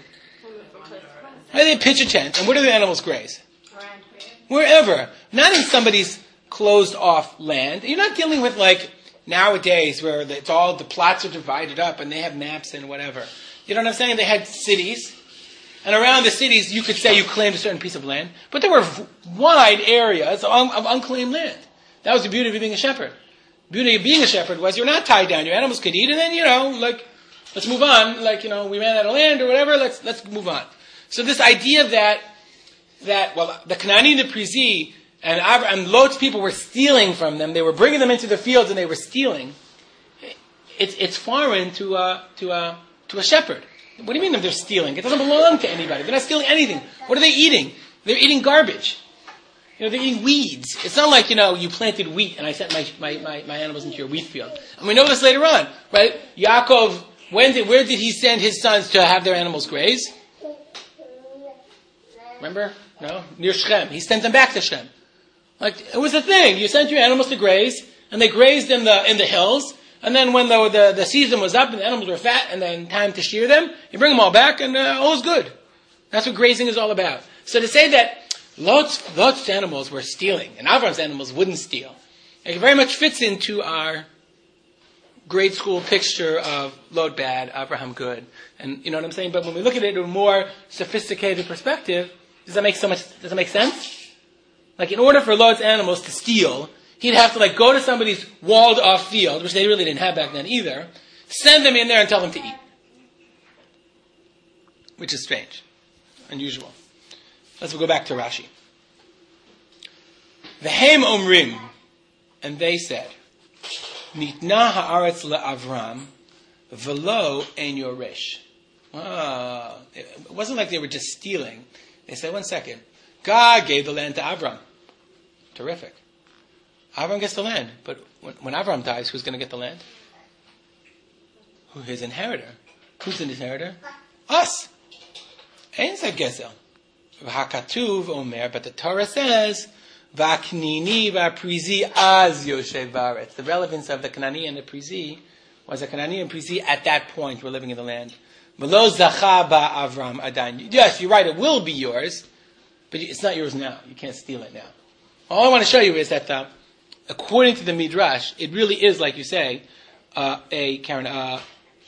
Right, they pitch a tent, and where do the animals graze? Wherever. Not in somebody's closed-off land. You're not dealing with, like, nowadays where it's all, the plots are divided up and they have maps and whatever. You know what I'm saying? They had cities. And around the cities, you could say you claimed a certain piece of land. But there were v- wide areas of, un- of unclaimed land. That was the beauty of being a shepherd. The beauty of being a shepherd was you're not tied down. Your animals could eat, and then, you know, like, let's move on. Like, you know, we ran out of land or whatever. Let's let's move on. So this idea that, that well, the Kanani and the Prizi and, Abra- and Lot's people were stealing from them. They were bringing them into the fields and they were stealing. It's it's foreign to a, to a, to a shepherd. What do you mean that they're stealing? It doesn't belong to anybody. They're not stealing anything. What are they eating? They're eating garbage. You know, they're eating weeds. It's not like, you know, you planted wheat and I sent my, my, my, my animals into your wheat field. And we know this later on, right? Yaakov, when did, where did he send his sons to have their animals graze? Remember? No? Near Shechem. He sent them back to Shechem. Like, it was a thing. You sent your animals to graze, and they grazed in the, in the hills, and then when the, the, the season was up and the animals were fat and then time to shear them, you bring them all back and uh, all is good. That's what grazing is all about. So to say that Lot's, Lot's animals were stealing and Avram's animals wouldn't steal, it very much fits into our grade school picture of Lot bad, Abraham good. And you know what I'm saying? But when we look at it in a more sophisticated perspective, does that make so much, does that make sense? Like in order for Lot's animals to steal, he'd have to like go to somebody's walled off field, which they really didn't have back then either, send them in there and tell them to eat. Which is strange. Unusual. Let's go back to Rashi. V'hem omrim, and they said, Nitna haaretz le'Avram, v'lo ein yoresh. Ah, it wasn't like they were just stealing. They said, one second, God gave the land to Avram. Terrific. Avram gets the land, but when, when Avram dies, who's going to get the land? Who his inheritor? Who's the inheritor? Us. Ein zeh gezel. V'hakatuv omer, but the Torah says, V'aknini v'aprizi az yoshev ba'aretz. The relevance of the Kanani and the Prizi was the Kanani and Prizi at that point were living in the land. V'lo zacha ba'Avram adayin. Yes, you're right, it will be yours, but it's not yours now. You can't steal it now. All I want to show you is that uh, according to the Midrash, it really is, like you say, uh, a Karen, uh,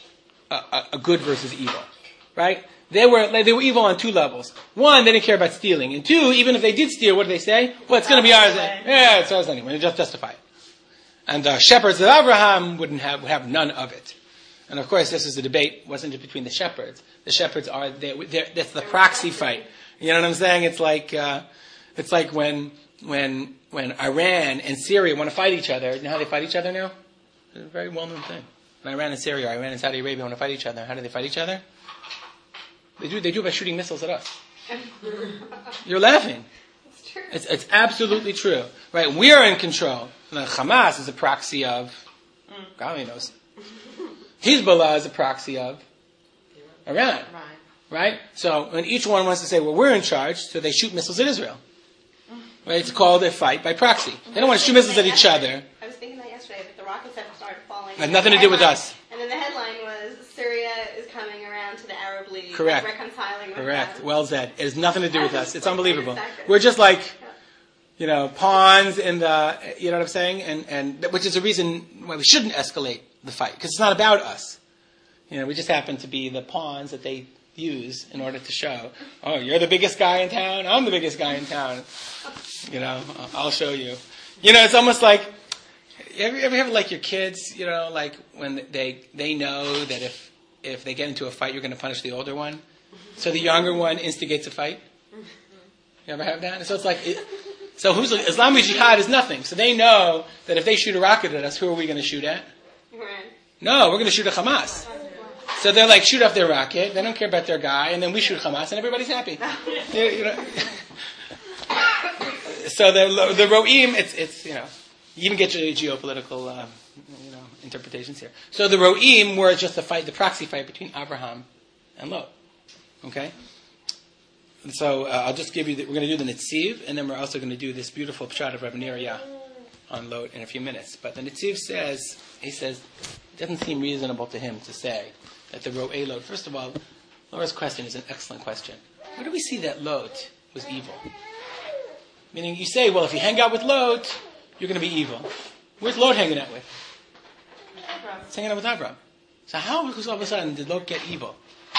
a, a, a good versus evil, right? They were like, they were evil on two levels. One, they didn't care about stealing, and two, even if they did steal, what did they say? Well, it's going to be ours. Yeah, it's ours anyway. They just justify it. And the shepherds of Abraham wouldn't have would have none of it. And of course, this is a debate, wasn't it, between the shepherds? The shepherds are they, that's the proxy fight. You know what I'm saying? It's like uh, it's like when when when Iran and Syria want to fight each other. You know how they fight each other now? It's a very well known thing. When Iran and Syria, Iran and Saudi Arabia want to fight each other, how do they fight each other? They do they do it by shooting missiles at us. You're laughing. It's true. It's it's absolutely true, right? We're in control. The Hamas is a proxy of God only knows. Hezbollah is a proxy of Iran. Right. Right? So when each one wants to say, well, we're in charge, so they shoot missiles at Israel. Right? It's called a fight by proxy. They don't want to shoot missiles at each other. I was thinking that yesterday, but the rockets have started falling. It had nothing to do with us. And then the headline was, Syria is coming around to the Arab League. Correct. Like reconciling with Correct. them. Well said. It has nothing to do with us. It's Like, unbelievable. wait a second. We're just like, you know, pawns in the, you know what I'm saying? And, and which is the reason why we shouldn't escalate the fight, because it's not about us. You know, we just happen to be the pawns that they use in order to show, oh, you're the biggest guy in town, I'm the biggest guy in town. You know, I'll show you. You know, it's almost like, you ever, ever have like your kids, you know, like when they they know that if if they get into a fight, you're going to punish the older one. So the younger one instigates a fight. You ever have that? And so it's like, it, so who's Islamic Jihad is nothing. So they know that if they shoot a rocket at us, who are we going to shoot at? Right. No, we're going to shoot at Hamas. So they're like, shoot off their rocket. They don't care about their guy, and then we shoot Hamas, and everybody's happy. You, you know. So the the Ro'im, it's it's you know, you even get your geopolitical uh, you know interpretations here. So the Ro'im were just the fight, the proxy fight between Abraham and Lot. Okay. And so uh, I'll just give you. The, we're going to do the Netziv, and then we're also going to do this beautiful pshat of Rabbi Neriah on Lot in a few minutes. But the Netziv says, he says, it doesn't seem reasonable to him to say that the Ro'eh Lot. First of all, Laura's question is an excellent question. Where do we see that Lot was evil? Meaning, you say, well, if you hang out with Lot, you're going to be evil. Where's Lot hanging out with? He's hanging out with Abraham. So how, all of a sudden, did Lot get evil?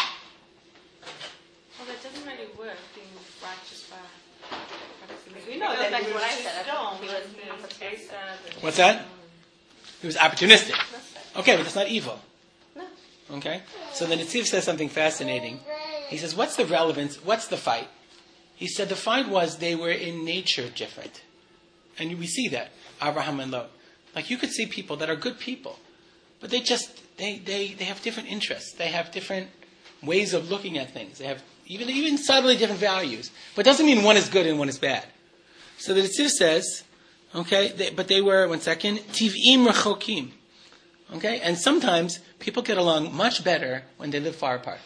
Well, that doesn't really work, being righteous by proximity. We know It goes that back he to what was I said. stoned. He was Asab. What's that? He was opportunistic. Okay, but that's not evil. No. Okay? So the Netziv says something fascinating. He says, what's the relevance? What's the fight? He said the fight was they were in nature different. And we see that, Abraham and Lot. Like you could see people that are good people, but they just, they, they, they have different interests. They have different ways of looking at things. They have even, even subtly different values. But it doesn't mean one is good and one is bad. So the Netziv says, okay, they, but they were, one second, tiv'im rechokim. Okay, and sometimes people get along much better when they live far apart.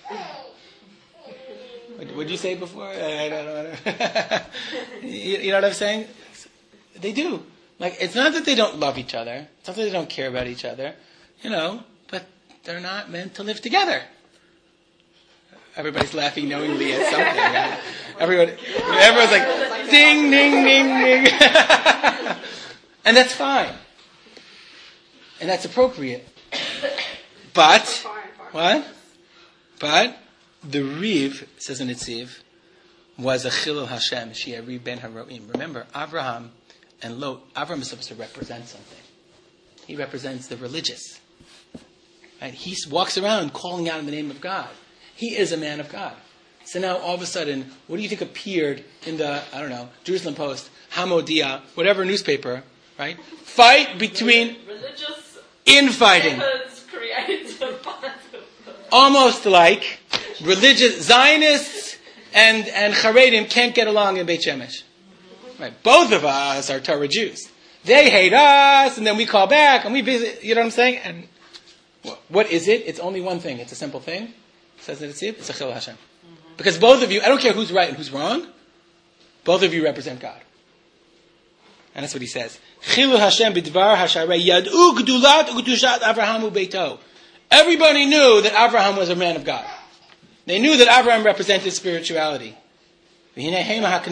What did you say before? I don't know. you, you know what I'm saying? They do. Like, it's not that they don't love each other. It's not that they don't care about each other. You know, but they're not meant to live together. Everybody's laughing knowingly at something. Right? Everyone, everyone's like, ding, ding, ding, ding. And that's fine. And that's appropriate. But, what? But, the Riv, says in Netziv, was a Chilul Hashem, She'ari ben Haroim. Remember, Abraham and Lot, Abraham is supposed to represent something. He represents the religious. Right? He walks around calling out in the name of God. He is a man of God. So now, all of a sudden, what do you think appeared in the, I don't know, Jerusalem Post, Hamodia, whatever newspaper, right? Fight between... Religious infighting. shepherds create a fight. Almost like religious Zionists and, and Haredim can't get along in Beit Shemesh. Right. Both of us are Torah Jews. They hate us, and then we call back, and we visit, you know what I'm saying? And what is it? It's only one thing. It's a simple thing. Says the Netziv, it's a Chilul Hashem. Because both of you, I don't care who's right and who's wrong, both of you represent God. And that's what he says. Chilul Hashem b'dvar hasharei yad'u gdulat u'kedushat Avraham u'beito. Everybody knew that Abraham was a man of God. They knew that Abraham represented spirituality. Somehow,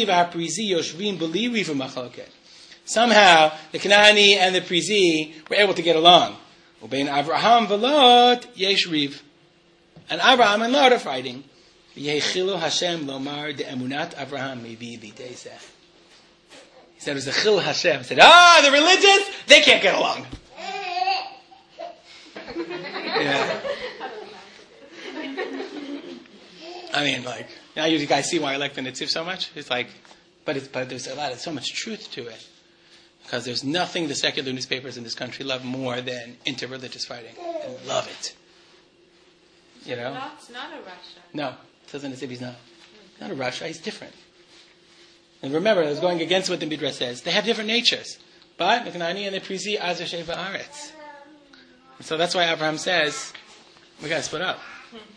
the Canaani and the Perizi were able to get along. Abraham v'Lot yesh riv. and Abraham and Lot are fighting. Yehichilu Hashem lomar de emunat Avraham mivi lidezeh. He said it was a chil Hashem. He said, ah, the religious, they can't get along. Yeah. I mean, like, now you guys see why I like the Netziv so much? It's like, but it's, but there's a lot of, so much truth to it. Because there's nothing the secular newspapers in this country love more than interreligious fighting. They love it. You know? Lot's not a Russia. No. It says in the Netziv he's not. Not a Russia, he's different. And remember, I was going against what the Midrash says. They have different natures. But, Meknani and the Prizi, Azer Sheva Aretz. So that's why Abraham says, we got to split up.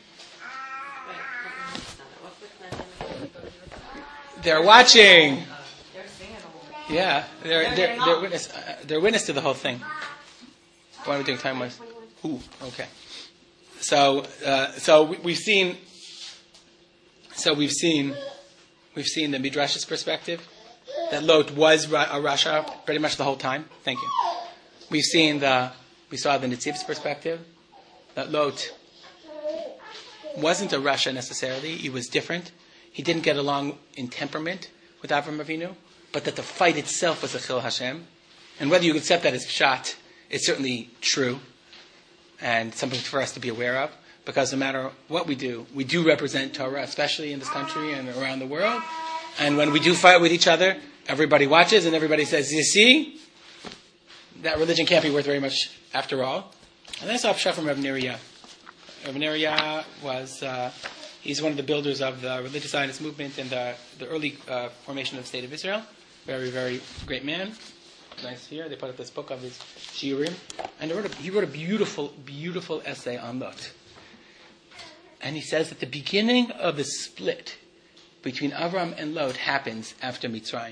They're watching. Yeah, they're they're they're witness uh, they're witness to the whole thing. What are we doing time wise? Ooh, okay. So uh, so we, we've seen. So we've seen, we've seen the Midrash's perspective that Lot was a Rasha pretty much the whole time. Thank you. We've seen the we saw the Netziv's perspective that Lot wasn't a Rasha necessarily. He was different. He didn't get along in temperament with Avram Avinu, but that the fight itself was a Chil Hashem. And whether you accept that as pshat, it's certainly true and something for us to be aware of, because no matter what we do, we do represent Torah, especially in this country and around the world. And when we do fight with each other, everybody watches and everybody says, you see, that religion can't be worth very much after all. And that's a pshat from Rav Neriah. Rav Neriah was... Uh, He's one of the builders of the religious Zionist movement and the, the early uh, formation of the State of Israel. Very, very great man. Nice here. They put up this book of his shiurim. And he wrote, a, he wrote a beautiful, beautiful essay on Lot. And he says that the beginning of the split between Avram and Lot happens after Mitzrayim.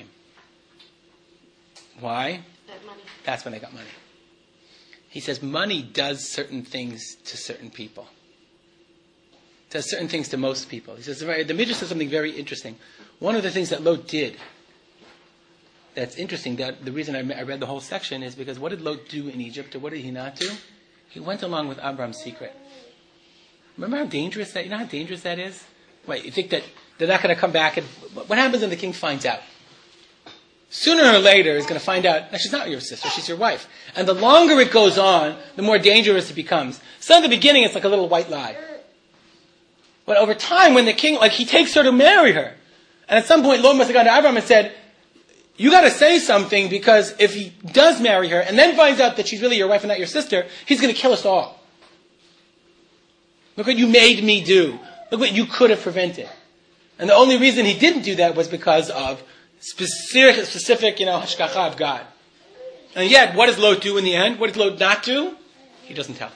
Why? That money. That's when they got money. He says money does certain things to certain people. Does certain things to most people. He says, the Midrash says something very interesting. One of the things that Lot did that's interesting, that the reason I read the whole section is because what did Lot do in Egypt, or what did he not do? He went along with Abraham's secret. Remember how dangerous that, you know how dangerous that is? Wait, you think that they're not going to come back and, what happens when the king finds out? Sooner or later, he's going to find out, no, she's not your sister, she's your wife. And the longer it goes on, the more dangerous it becomes. So in the beginning, it's like a little white lie. But over time, when the king, like, he takes her to marry her. And at some point, Lot must have gone to Abraham and said, you got to say something, because if he does marry her and then finds out that she's really your wife and not your sister, he's going to kill us all. Look what you made me do. Look what you could have prevented. And the only reason he didn't do that was because of specific, specific, you know, hashgacha of God. And yet, what does Lot do in the end? What does Lot not do? He doesn't tell.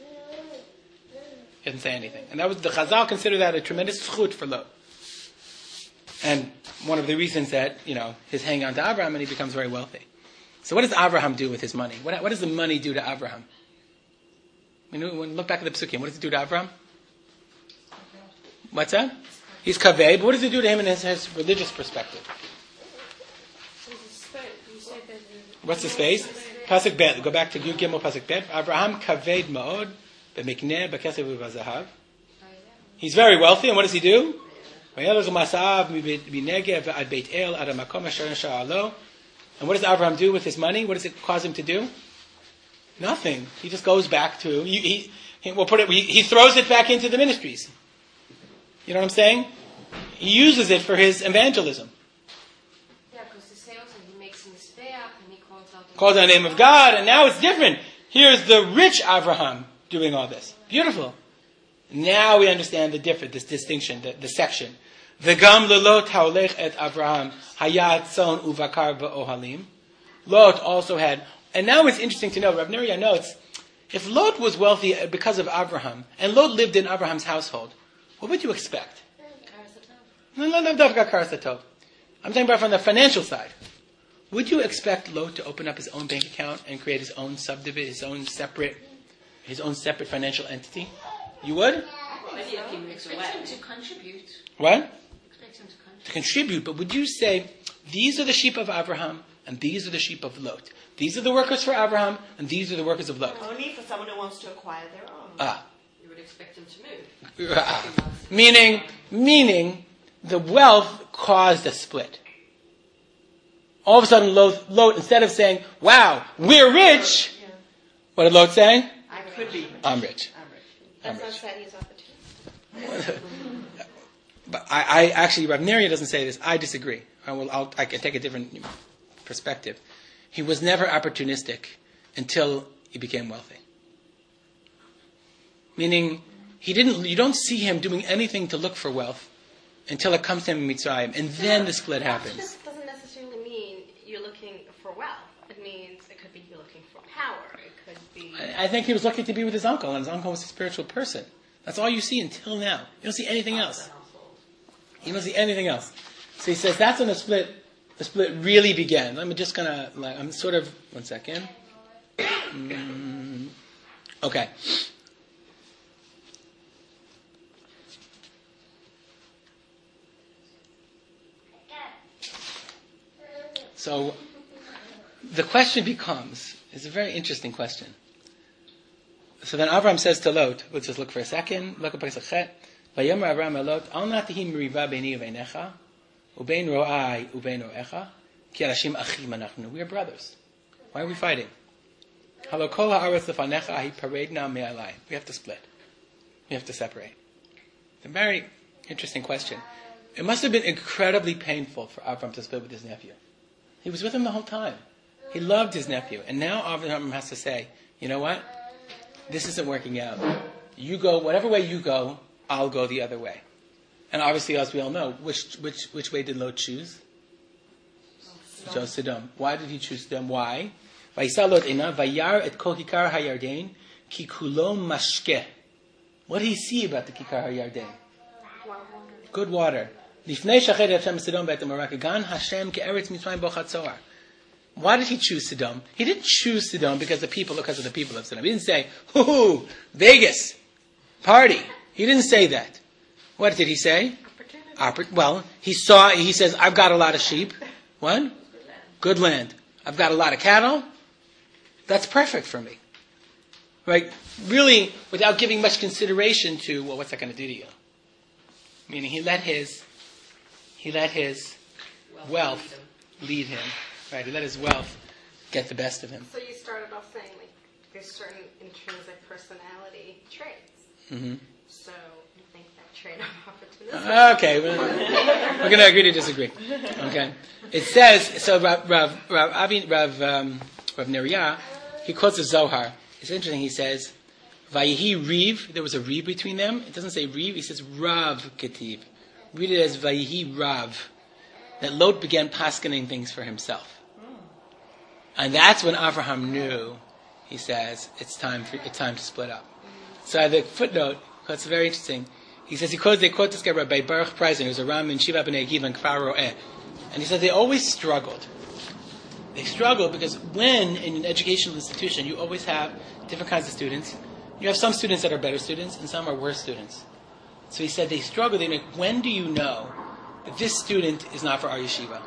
He doesn't say anything. And that was, the Chazal consider that a tremendous zchut for Lot. And one of the reasons that, you know, he's hanging on to Abraham and he becomes very wealthy. So what does Abraham do with his money? What, what does the money do to Abraham? I mean, when look back at the Psukim, what does it do to Abraham? What's that? He's kaveh, but what does it do to him in his, his religious perspective? What's the space? Pasuk Bet. Go back to Yud Gimel Pasuk Bet. Abraham kaved ma'od. He's very wealthy, and what does he do? And what does Abraham do with his money? What does it cause him to do? Nothing. He just goes back to he. he, he we'll put it. He, he throws it back into the ministries. You know what I'm saying? He uses it for his evangelism. Yeah, because the sales and he makes a mistake and he calls out the calls on the name of God, and now it's different. Here's the rich Abraham doing all this. Beautiful. Now we understand the difference, this distinction, the, the section. V'gam lelot haolech et Avraham hayat son uvakar v'ohalim. Lot also had, and now it's interesting to know, Rav Neriah notes, if Lot was wealthy because of Abraham, and Lot lived in Abraham's household, what would you expect? No, no, no, I'm talking about from the financial side. Would you expect Lot to open up his own bank account and create his own subdivision, his own separate, his own separate financial entity? You would? Expect him to contribute. What? Expect him to contribute. To contribute, but would you say, these are the sheep of Abraham, and these are the sheep of Lot. These are the workers for Abraham, and these are the workers of Lot. Only for someone who wants to acquire their own. Ah. You would you expect him to move? Uh, meaning, meaning, the wealth caused a split. All of a sudden, Lot, Lot instead of saying, wow, we're rich, Yeah. what did Lot say? I could be. I'm rich. I'm rich. I'm That's not rich. Sadi's opportunity. But I, I actually, Rav Neria doesn't say this. I disagree. I will. I'll, I can take a different perspective. He was never opportunistic until he became wealthy. Meaning, he didn't. You don't see him doing anything to look for wealth until it comes to him in Mitzrayim, and then the split happens. This doesn't necessarily mean you're looking for wealth. It means it could be you're looking for power. It could be. I, I think he was lucky to be with his uncle, and his uncle was a spiritual person. That's all you see until now. You don't see anything else. You don't see anything else. So he says that's when the split, the split really began. I'm just gonna, like, I'm sort of, one second. Mm, okay. So the question becomes, it's a very interesting question. So then Avram says to Lot, let's just look for a second. Look at Pesach. Vayomer Avram el Lot, al nat hi meriva beini uveinecha, ubein ro'ai ubein ro'echa, ki arashim achim anachnu. We are brothers. Why are we fighting? Halo kol ha'aretz lefanecha hi paredna me'alai. We have to split. We have to separate. It's a very interesting question. It must have been incredibly painful for Avram to split with his nephew. He was with him the whole time. He loved his nephew. And now Avram has to say, you know what? This isn't working out. You go, whatever way you go, I'll go the other way. And obviously, as we all know, which which which way did Lot choose? He chose Sodom. Why did he choose Sodom? Why? Vayisa Lot ina vayar et kol kikar hayarden ki kulo mashke. What did he see about the kikar hayarden? Good water. Lifnei shachet Hashem Sodom be'et Amarek gan Hashem ke'eretz Mitzrayim bo chatzor. Why did he choose Sodom? He didn't choose Sodom because the people, because of the people of Sodom. He didn't say, hoo-hoo, Vegas, party. He didn't say that. What did he say? Oppor- well, he saw, he says, I've got a lot of sheep. What? Good land. I've got a lot of cattle. That's perfect for me. Right? Really, without giving much consideration to, well, what's that going to do to you? Meaning he let his, he let his wealth lead him. Right, he let his wealth get the best of him. So you started off saying like there's certain intrinsic personality traits. Mm-hmm. So you think that trait of opportunism. Okay, we're, we're going to agree to disagree. Okay, it says so. Rav Rav Rav, Avi, Rav, um, Rav Neria, he quotes the Zohar. It's interesting. He says, "Vayihi Riv." There was a Riv between them. It doesn't say Riv. He says Rav Ketiv. Read it as Vayihi Rav. That Lot began paskening things for himself. And that's when Abraham knew, he says, it's time for, it's time to split up. So the footnote, it's very interesting. He says, he quotes, they quote this guy by Baruch Preisen, who's a Ram in Shiva B'nai Akiva and Kfar Ro'eh. And he says they always struggled. They struggled because when in an educational institution, you always have different kinds of students. You have some students that are better students and some are worse students. So he said they struggled. They like, when do you know that this student is not for our yeshiva?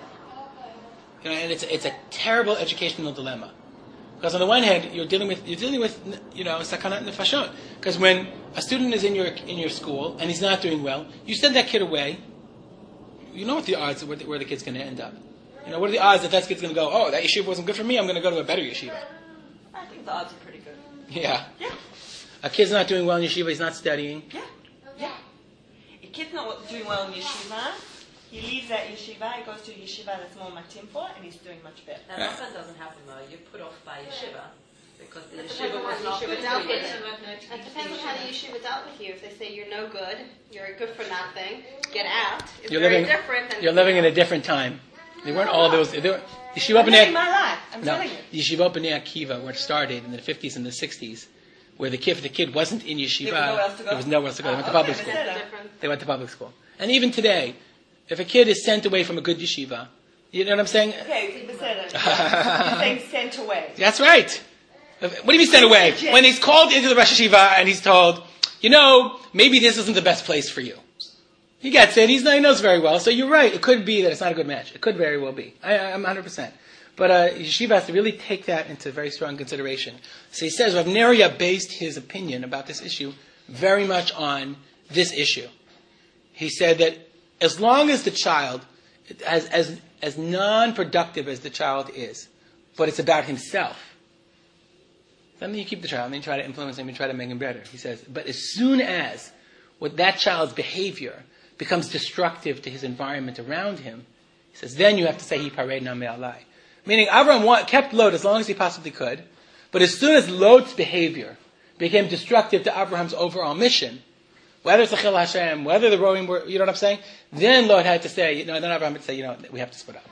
You know, and it's it's a terrible educational dilemma, because on the one hand you're dealing with you're dealing with you know sakanat nefashot. Because when a student is in your in your school and he's not doing well, you send that kid away. You know what the odds where the, where the kid's going to end up. You know what are the odds that that kid's going to go? Oh, that yeshiva wasn't good for me. I'm going to go to a better yeshiva. I think the odds are pretty good. Yeah. Yeah. A kid's not doing well in yeshiva. He's not studying. Yeah. Yeah. A kid's not doing well in yeshiva. He leaves that yeshiva, he goes to a yeshiva that's more matim for, and he's doing much better. That often doesn't happen though. You're put off by yeshiva because the It yeshiva depends on was how not the good yeshiva dealt for with you. you. It depends on how the yeshiva dealt with you. If they say you're no good, you're good for nothing, get out. It's You're very living. different than You're living in a different time. They weren't all those. They were, yeshiva I'm living B'nai my life. I'm No, telling you. Yeshiva B'nai Akiva, which started in the fifties and the sixties, where the kid, if the kid wasn't in yeshiva, There was nowhere else to go? there was nowhere else to go. They went to Ah, public okay, school. but still. different. They went to public school. And even today, if a kid is sent away from a good yeshiva, you know what I'm saying? Okay, beseder. You're saying sent away. That's right. What do you mean sent away? When he's called into the Rosh Yeshiva and he's told, you know, maybe this isn't the best place for you. He gets it. He's, he knows very well. So you're right. It could be that it's not a good match. It could very well be. I, I'm one hundred percent. But uh, yeshiva has to really take that into very strong consideration. So he says, Rav Neria based his opinion about this issue very much on this issue. He said that as long as the child, as, as, as non-productive as the child is, but it's about himself, then you keep the child and then you try to influence him and try to make him better. He says, but as soon as what that child's behavior becomes destructive to his environment around him, he says, then you have to say, Hi pared na me'alai. Meaning, Avraham wa- kept Lot as long as he possibly could, but as soon as Lot's behavior became destructive to Abraham's overall mission, whether it's a Chil Hashem, whether the rowing were, you know what I'm saying? Then Lot had to say, you know, then Abraham had to say, you know, we have to split up.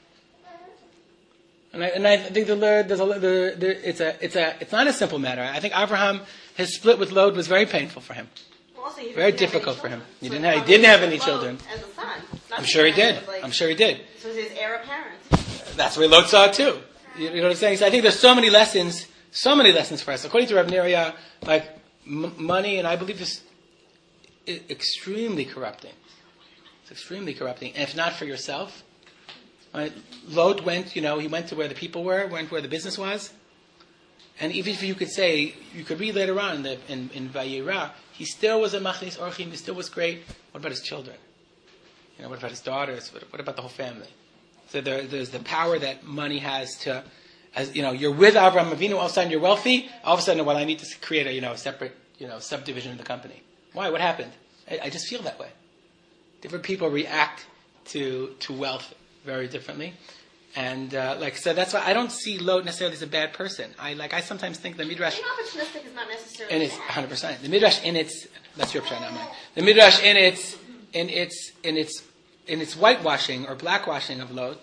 And I, and I think the, there's a, the, the, it's a, it's a, it's not a simple matter. I think Abraham, his split with Lot was very painful for him. Well, also, he Very didn't have difficult any for him. children. He So didn't have, he probably didn't have any Lot children. As a son. Not I'm sure he as a man, did. it was like- I'm sure he did. This was his heir apparent. That's the way Lot saw it too. You, you know what I'm saying? So I think there's so many lessons, so many lessons for us. According to Reb Neria, like m- money, and I believe this is extremely corrupting. It's extremely corrupting. And if not for yourself, right? Lot went, you know, he went to where the people were, went where the business was. And even if you could say, you could read later on in, the, in, in Vayera, he still was a machlis orchim, he still was great. What about his children? You know, what about his daughters? What, what about the whole family? So there, there's the power that money has to, as you know, you're with Avraham Avinu, all of a sudden you're wealthy, all of a sudden, well, I need to create a, you know, a separate, you know, subdivision of the company. Why? What happened? I, I just feel that way. Different people react to to wealth very differently. And, uh, like, so that's why I don't see Lot necessarily as a bad person. I, like, I sometimes think the Midrash, Being opportunistic is not necessarily and it's bad. one hundred percent. The Midrash in its, that's your pshat, not mine. The Midrash in its, in its, in its, in its whitewashing or blackwashing of Lot,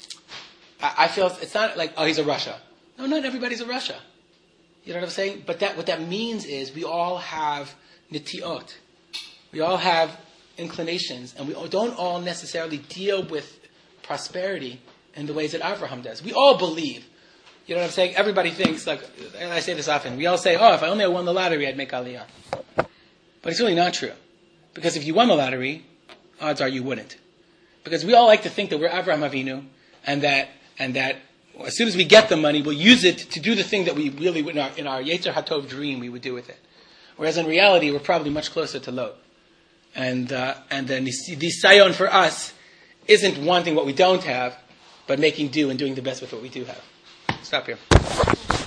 I, I feel it's not like, oh, he's a Russia. No, not everybody's a Russia. You know what I'm saying? But that, what that means is we all have nitiot. We all have inclinations, and we all- don't all necessarily deal with prosperity in the ways that Avraham does. We all believe. You know what I'm saying? Everybody thinks, like, and I say this often, we all say, oh, if I only won the lottery, I'd make Aliyah. But it's really not true. Because if you won the lottery, odds are you wouldn't. Because we all like to think that we're Avraham Avinu, and that, and that as soon as we get the money, we'll use it to do the thing that we really would, in our, in our Yetzer HaTov dream, we would do with it. Whereas in reality, we're probably much closer to Lot. And, uh, and then the Nisayon for us isn't wanting what we don't have, but making do and doing the best with what we do have. Stop here.